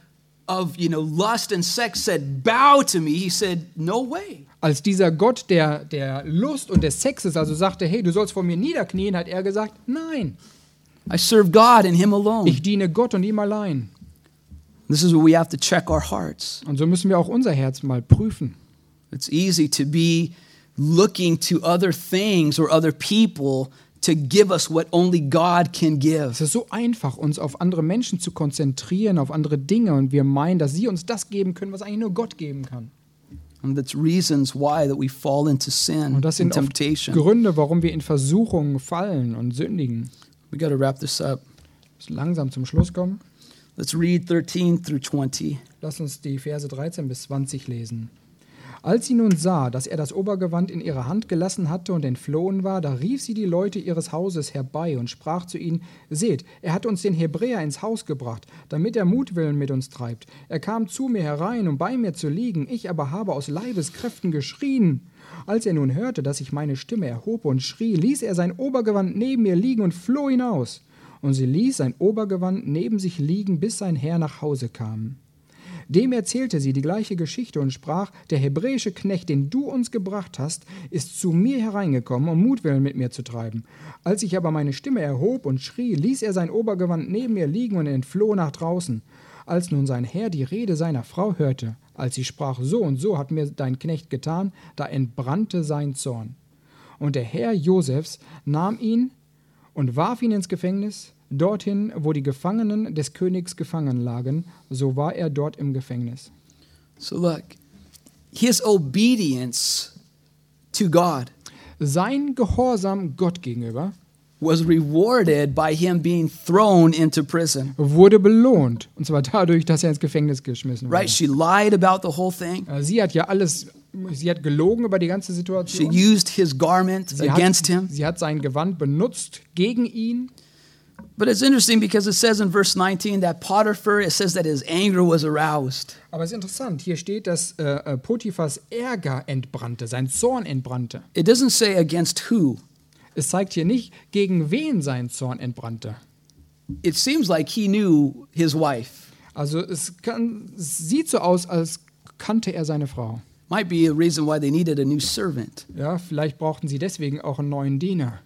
S1: of, you know, lust and sex said, bow to me, he said, no way.
S2: Als dieser Gott der, der Lust und des Sexes also sagte, hey, du sollst vor mir niederknien, hat er gesagt, nein.
S1: I serve God and him alone.
S2: Ich diene Gott und ihm allein.
S1: This is where we have to check our hearts.
S2: Und so müssen wir auch unser Herz mal prüfen.
S1: It's easy to be looking to other things or other people to give us what only God can give.
S2: Es ist so einfach, uns auf andere Menschen zu konzentrieren, auf andere Dinge, und wir meinen, dass sie uns das geben können, was eigentlich nur Gott geben kann.
S1: And that's reasons why that we fall into sin
S2: Und das
S1: and
S2: sind oft
S1: temptation.
S2: Gründe, warum wir in Versuchungen fallen und sündigen.
S1: We got to wrap this up.
S2: Wir müssen langsam zum Schluss kommen.
S1: Let's read thirteen through twenty.
S2: Lass uns die Verse dreizehn bis zwanzig lesen. Als sie nun sah, dass er das Obergewand in ihre Hand gelassen hatte und entflohen war, da rief sie die Leute ihres Hauses herbei und sprach zu ihnen: Seht, er hat uns den Hebräer ins Haus gebracht, damit er Mutwillen mit uns treibt. Er kam zu mir herein, um bei mir zu liegen, ich aber habe aus Leibeskräften geschrien. Als er nun hörte, dass ich meine Stimme erhob und schrie, ließ er sein Obergewand neben mir liegen und floh hinaus. Und sie ließ sein Obergewand neben sich liegen, bis sein Herr nach Hause kam. Dem erzählte sie die gleiche Geschichte und sprach: Der hebräische Knecht, den du uns gebracht hast, ist zu mir hereingekommen, um Mutwillen mit mir zu treiben. Als ich aber meine Stimme erhob und schrie, ließ er sein Obergewand neben mir liegen und entfloh nach draußen. Als nun sein Herr die Rede seiner Frau hörte, als sie sprach: So und so hat mir dein Knecht getan, da entbrannte sein Zorn. Und der Herr Josefs nahm ihn und warf ihn ins Gefängnis, dorthin, wo die Gefangenen des Königs gefangen lagen, so war er dort im Gefängnis.
S1: So look, his obedience to God
S2: Sein Gehorsam Gott gegenüber
S1: was rewarded by him being thrown into prison.
S2: wurde belohnt, und zwar dadurch, dass er ins Gefängnis geschmissen wurde.
S1: Right? She lied about the whole thing.
S2: Sie hat ja alles, sie hat gelogen über die ganze
S1: She
S2: Situation.
S1: used his garment
S2: Sie
S1: against
S2: hat,
S1: him.
S2: sie hat sein Gewand benutzt gegen ihn.
S1: But it's interesting because it says in verse nineteen that Potiphar, it says that his anger was aroused.
S2: Aber es ist interessant, hier steht, dass äh, äh, Potiphars Ärger entbrannte, sein Zorn entbrannte.
S1: It doesn't say against who.
S2: Es zeigt hier nicht, gegen wen sein Zorn entbrannte.
S1: It seems like he knew his wife.
S2: Also es, kann, es sieht so aus, als kannte er seine Frau.
S1: Might be a reason why they needed a new servant.
S2: Ja, vielleicht brauchten sie deswegen auch einen neuen Diener.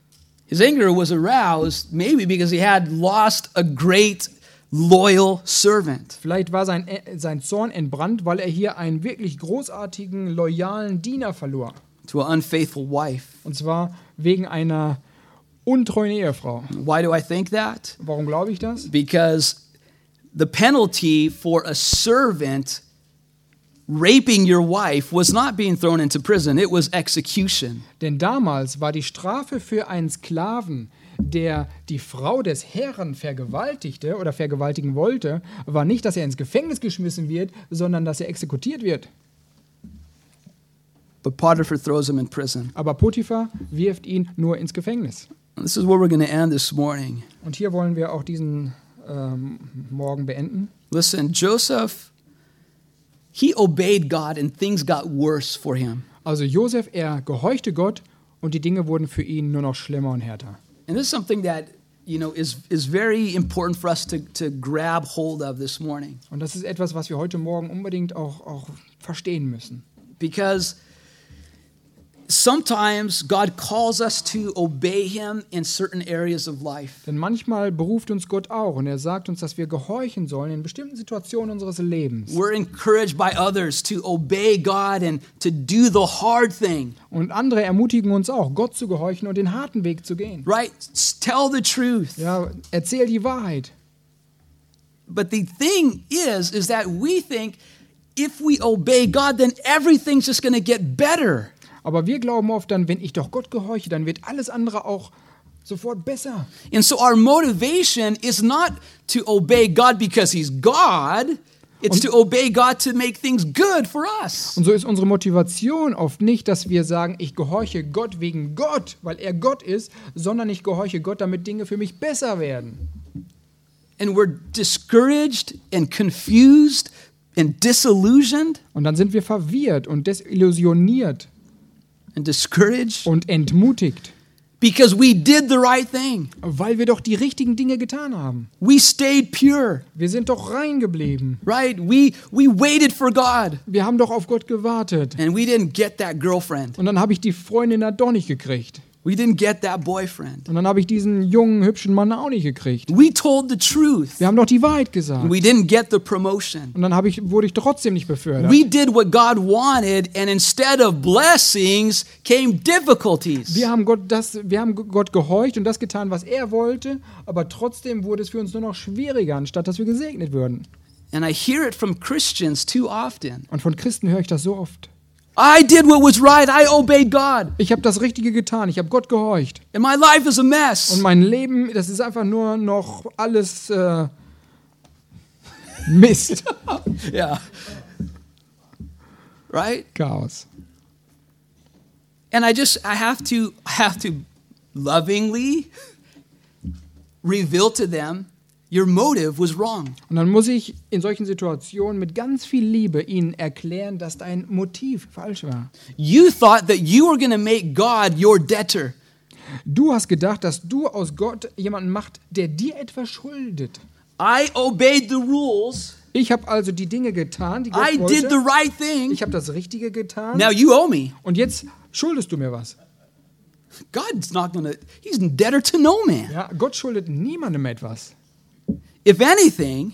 S1: His anger was aroused maybe because he had lost a great loyal servant.
S2: Vielleicht war sein, sein Zorn entbrannt, weil er hier einen wirklich großartigen, loyalen Diener verlor.
S1: To an unfaithful wife.
S2: Und zwar wegen einer untreuen Ehefrau.
S1: Why do I think that?
S2: Warum glaube ich das?
S1: Because the penalty for a servant raping your wife was not being thrown into prison, it was execution.
S2: Denn damals war die Strafe für einen Sklaven, der die Frau des Herrn vergewaltigte oder vergewaltigen wollte, war nicht, dass er ins Gefängnis geschmissen wird, sondern dass er exekutiert wird.
S1: But Potiphar throws him in prison.
S2: Aber Potiphar wirft ihn nur ins Gefängnis.
S1: And this is where we're going to end this morning.
S2: Und hier wollen wir auch diesen ähm, Morgen beenden.
S1: Listen, Joseph, he obeyed God and things got worse for him.
S2: Also Josef, er gehorchte Gott und die Dinge wurden für ihn nur noch schlimmer und härter.
S1: And this is something that, you know, is, is very important for us to, to grab hold of this morning.
S2: Und das ist etwas, was wir heute Morgen unbedingt auch, auch verstehen müssen.
S1: Because sometimes God calls us to obey him in certain areas of life.
S2: Denn manchmal beruft uns Gott auch und er sagt uns, dass wir gehorchen sollen in bestimmten Situationen unseres Lebens.
S1: We're encouraged by others to obey God and to do the hard thing.
S2: Und andere ermutigen uns auch, Gott zu gehorchen und den harten Weg zu gehen.
S1: Right? Tell the truth.
S2: Ja, erzähl die Wahrheit.
S1: But the thing is, is that we think if we obey God, then everything's just going to get better.
S2: Aber wir glauben oft dann, wenn ich doch Gott gehorche, dann wird alles andere auch sofort besser.
S1: And so our motivation is not to obey God because he's God. It's to obey God to make things good for us.
S2: Und so ist unsere Motivation oft nicht, dass wir sagen, ich gehorche Gott wegen Gott, weil er Gott ist, sondern ich gehorche Gott, damit Dinge für mich besser werden.
S1: And we're discouraged and confused and disillusioned
S2: Und dann sind wir verwirrt und desillusioniert
S1: and discouraged
S2: und entmutigt,
S1: Because we did the right thing.
S2: Weil wir doch die richtigen Dinge getan haben.
S1: We stayed pure,
S2: Wir sind doch rein geblieben.
S1: right? We we waited for God,
S2: Wir haben doch auf Gott gewartet.
S1: and we didn't get that girlfriend.
S2: Und dann habe ich die Freundin da doch nicht gekriegt.
S1: We didn't get that boyfriend.
S2: Und dann habe ich diesen jungen, hübschen Mann auch nicht gekriegt.
S1: We told the truth.
S2: Wir haben doch die Wahrheit gesagt.
S1: We didn't get the promotion.
S2: Und dann habe ich, wurde ich trotzdem nicht befördert.
S1: We did what God wanted, and instead of blessings came difficulties.
S2: Wir haben Gott das, wir haben Gott gehorcht und das getan, was er wollte, aber trotzdem wurde es für uns nur noch schwieriger, anstatt dass wir gesegnet würden.
S1: And I hear it from Christians too often.
S2: Und von Christen höre ich das so oft.
S1: I did what was right. I obeyed God.
S2: Ich habe das Richtige getan, ich habe Gott gehorcht.
S1: And my life is a mess.
S2: Und mein Leben, das ist einfach nur noch alles äh, Mist.
S1: Yeah. Right?
S2: Chaos.
S1: And I just I have to I have to lovingly reveal to them your motive was wrong.
S2: Und dann muss ich in solchen Situationen mit ganz viel Liebe ihnen erklären, dass dein Motiv falsch war.
S1: You thought that you were going to make God your debtor.
S2: Du hast gedacht, dass du aus Gott jemanden machst, der dir etwas schuldet.
S1: I obeyed the rules.
S2: Ich habe also die Dinge getan, die Gott
S1: I
S2: wollte.
S1: did the right thing.
S2: Ich habe das Richtige getan.
S1: Now you owe me.
S2: Und jetzt schuldest du mir was.
S1: God's not going to he's a debtor to no man.
S2: Ja, Gott schuldet niemandem etwas.
S1: If anything,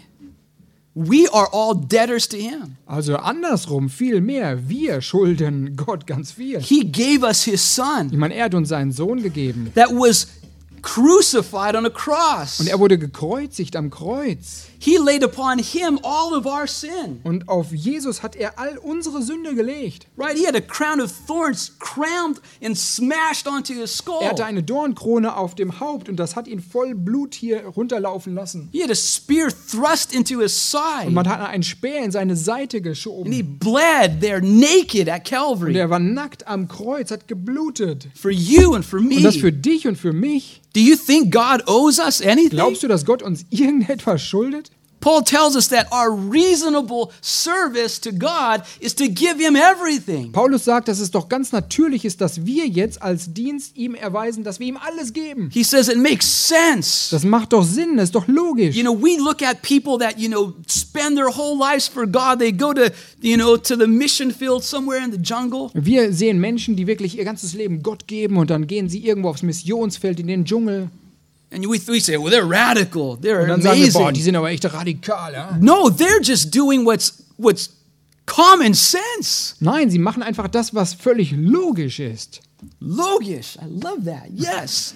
S1: we are all debtors to him.
S2: Also andersrum, viel mehr. Wir schulden Gott ganz viel.
S1: He gave us his
S2: Ich
S1: son
S2: meine, er hat uns seinen Sohn gegeben.
S1: that was crucified on a cross.
S2: Und er wurde gekreuzigt am Kreuz.
S1: He laid upon him all of our sin.
S2: Und auf Jesus hat er all unsere Sünde gelegt.
S1: Right? He had a crown of thorns crowned and smashed onto his skull.
S2: Er hatte eine Dornkrone auf dem Haupt und das hat ihn voll Blut hier runterlaufen lassen.
S1: He had a spear thrust into his side.
S2: Und man hat einen Speer in seine Seite
S1: And he
S2: geschoben.
S1: bled there naked at
S2: Und
S1: Calvary
S2: er war nackt am Kreuz, hat geblutet.
S1: for you and for me.
S2: Und das für dich und für mich.
S1: Do you think God owes us anything?
S2: Glaubst du, dass Gott uns irgendetwas schuldet?
S1: Paul tells us that our reasonable service to God is to give him everything.
S2: Paulus sagt, dass es doch ganz natürlich ist, dass wir jetzt als Dienst ihm erweisen, dass wir ihm alles geben.
S1: He says it makes sense.
S2: Das macht doch Sinn, das ist doch logisch.
S1: You know, we look at people that, you know, spend their whole lives for God. They go to, you know, to the mission field somewhere in the jungle.
S2: Wir sehen Menschen, die wirklich ihr ganzes Leben Gott geben und dann gehen sie irgendwo aufs Missionsfeld in den Dschungel.
S1: And we, we say, well, they're radical. They're
S2: Und dann sagen wir, boah, die
S1: amazing.
S2: sind aber echt radikal. Ja?
S1: No, they're just doing what's what's common sense.
S2: Nein, sie machen einfach das, was völlig logisch ist.
S1: Logish. I love that. Yes.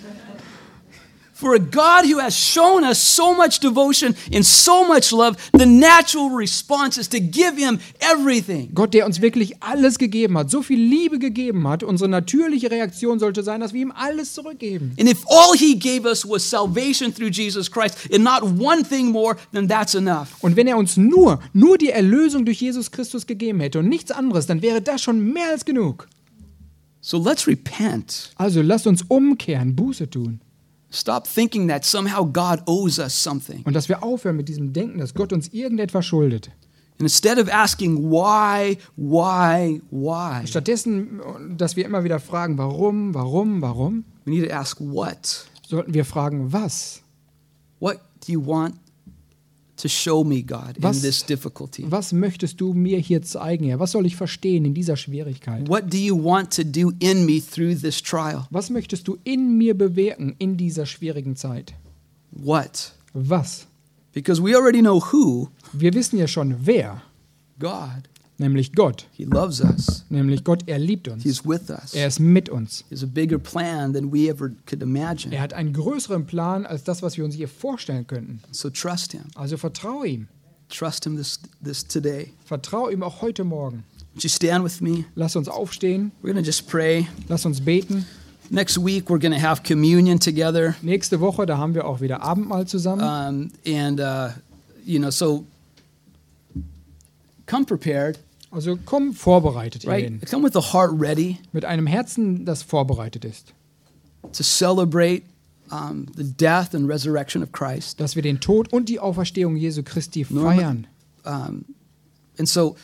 S1: For a God who has shown us so much devotion and so much love, the natural response is to give him everything.
S2: Gott, der uns wirklich alles gegeben hat, so viel Liebe gegeben hat, unsere natürliche Reaktion sollte sein, dass wir ihm alles zurückgeben.
S1: And if all he gave us was salvation through Jesus Christ and not one thing more, then that's enough.
S2: Und wenn er uns nur, nur die Erlösung durch Jesus Christus gegeben hätte und nichts anderes, dann wäre das schon mehr als genug.
S1: So let's repent.
S2: Also lasst uns umkehren, Buße tun.
S1: Stop thinking that somehow God owes us something.
S2: Und dass wir aufhören mit diesem Denken, dass Gott uns irgendetwas schuldet.
S1: And instead of asking why, why, why,
S2: Stattdessen, dass wir immer wieder fragen, warum, warum, warum,
S1: we need to ask what.
S2: sollten wir fragen, was?
S1: What do you want to show me, God, in
S2: Was-
S1: this difficulty?
S2: Was möchtest du mir hier zeigen, Herr? Was soll ich verstehen in dieser Schwierigkeit?
S1: What do you want to do in me through this trial?
S2: Was möchtest du in mir bewirken in dieser schwierigen Zeit?
S1: What?
S2: Was?
S1: Because we already know who,
S2: Wir wissen ja schon, wer,
S1: God.
S2: nämlich Gott.
S1: He loves us.
S2: Nämlich Gott, er liebt uns.
S1: He's with us.
S2: Er ist mit uns.
S1: He has a bigger plan than we ever could imagine.
S2: Er hat einen größeren Plan als das, was wir uns hier vorstellen könnten.
S1: So trust him.
S2: Also vertraue ihm.
S1: Trust him this, this today.
S2: Vertraue ihm auch heute Morgen.
S1: Would you stand with me?
S2: Lass uns aufstehen.
S1: We're going to just pray.
S2: Lass uns beten.
S1: Next week, we're going to have communion together.
S2: Nächste Woche, da haben wir auch wieder Abendmahl zusammen.
S1: Um, and, uh, you know, so come prepared,
S2: Also komm vorbereitet
S1: right?
S2: hierhin.
S1: Come with the heart ready
S2: Mit einem Herzen, das vorbereitet ist.
S1: to celebrate um, the death and resurrection of Christ.
S2: Dass wir den Tod und die Auferstehung Jesu Christi
S1: Norma-
S2: feiern.
S1: Um, and so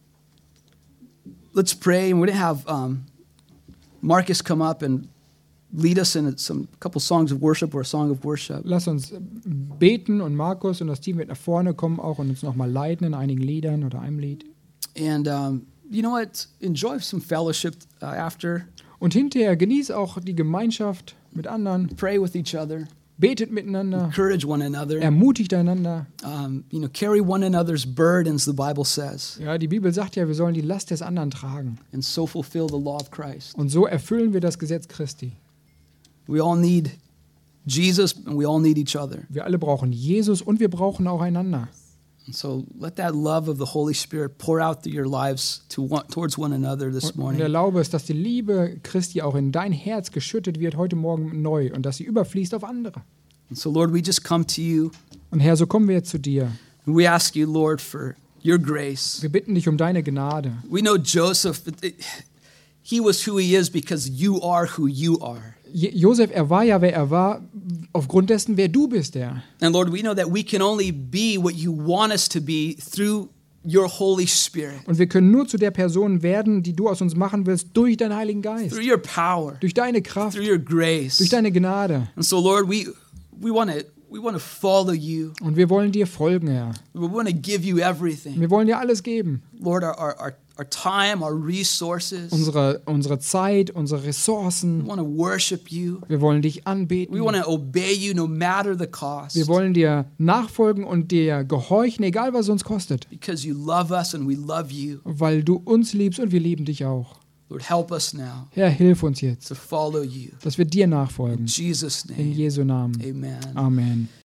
S1: let's pray. And we're going to have um, Marcus come up and lead us in some couple songs of worship or a song of worship.
S2: Lass uns beten und Markus und das Team wird nach vorne kommen auch und uns nochmal leiten in einigen Liedern oder einem Lied.
S1: And um, you know what? Enjoy some fellowship uh, after.
S2: Und hinterher genieß auch die Gemeinschaft mit anderen,
S1: Pray with each other.
S2: betet miteinander,
S1: Encourage one another.
S2: ermutigt einander.
S1: Um, you know, carry one another's burdens, the Bible says,
S2: Ja, die Bibel sagt ja, wir sollen die Last des anderen tragen.
S1: and so fulfill the law of Christ.
S2: Und so erfüllen wir das Gesetz Christi.
S1: We all need Jesus, and we all need each other.
S2: Wir alle brauchen Jesus und wir brauchen auch einander.
S1: And so let that love of the Holy Spirit pour out through your lives to one, towards one another this
S2: Und
S1: morning.
S2: erlaube es, dass die Liebe Christi auch in dein Herz geschüttet wird heute Morgen neu und dass sie überfließt auf andere.
S1: And so, Lord, we just come to you,
S2: Und Herr, so kommen wir jetzt zu dir.
S1: and we ask you, Lord, for your grace.
S2: Wir bitten dich um deine Gnade.
S1: We know Joseph, he was who he is because you are who you are.
S2: Je- Josef, er war ja, wer er war, aufgrund dessen, wer du bist, Herr.
S1: And Lord, we know that we can only be what you want us to be through your Holy Spirit,
S2: Und wir können nur zu der Person werden, die du aus uns machen willst, durch deinen Heiligen Geist,
S1: through your power,
S2: durch deine Kraft,
S1: through your grace.
S2: durch deine Gnade.
S1: And so, Lord, we we want to we want to follow you.
S2: Und wir wollen dir folgen, Herr.
S1: We want to give you everything.
S2: Wir wollen dir alles geben.
S1: Lord, our our our, our time, our resources.
S2: Unsere, unsere Zeit, unsere
S1: We
S2: Ressourcen.
S1: want to worship you.
S2: Wir wollen dich anbeten.
S1: We want to obey you no matter the cost.
S2: Wir wollen dir nachfolgen und dir gehorchen, egal was es uns kostet.
S1: Because you love us and we love you.
S2: Weil du uns liebst und wir lieben dich auch.
S1: Lord, help us now
S2: Herr, hilf uns jetzt,
S1: to follow you.
S2: dass wir dir
S1: In
S2: nachfolgen.
S1: Jesus'
S2: In
S1: name,
S2: Jesu Namen.
S1: amen.
S2: Amen.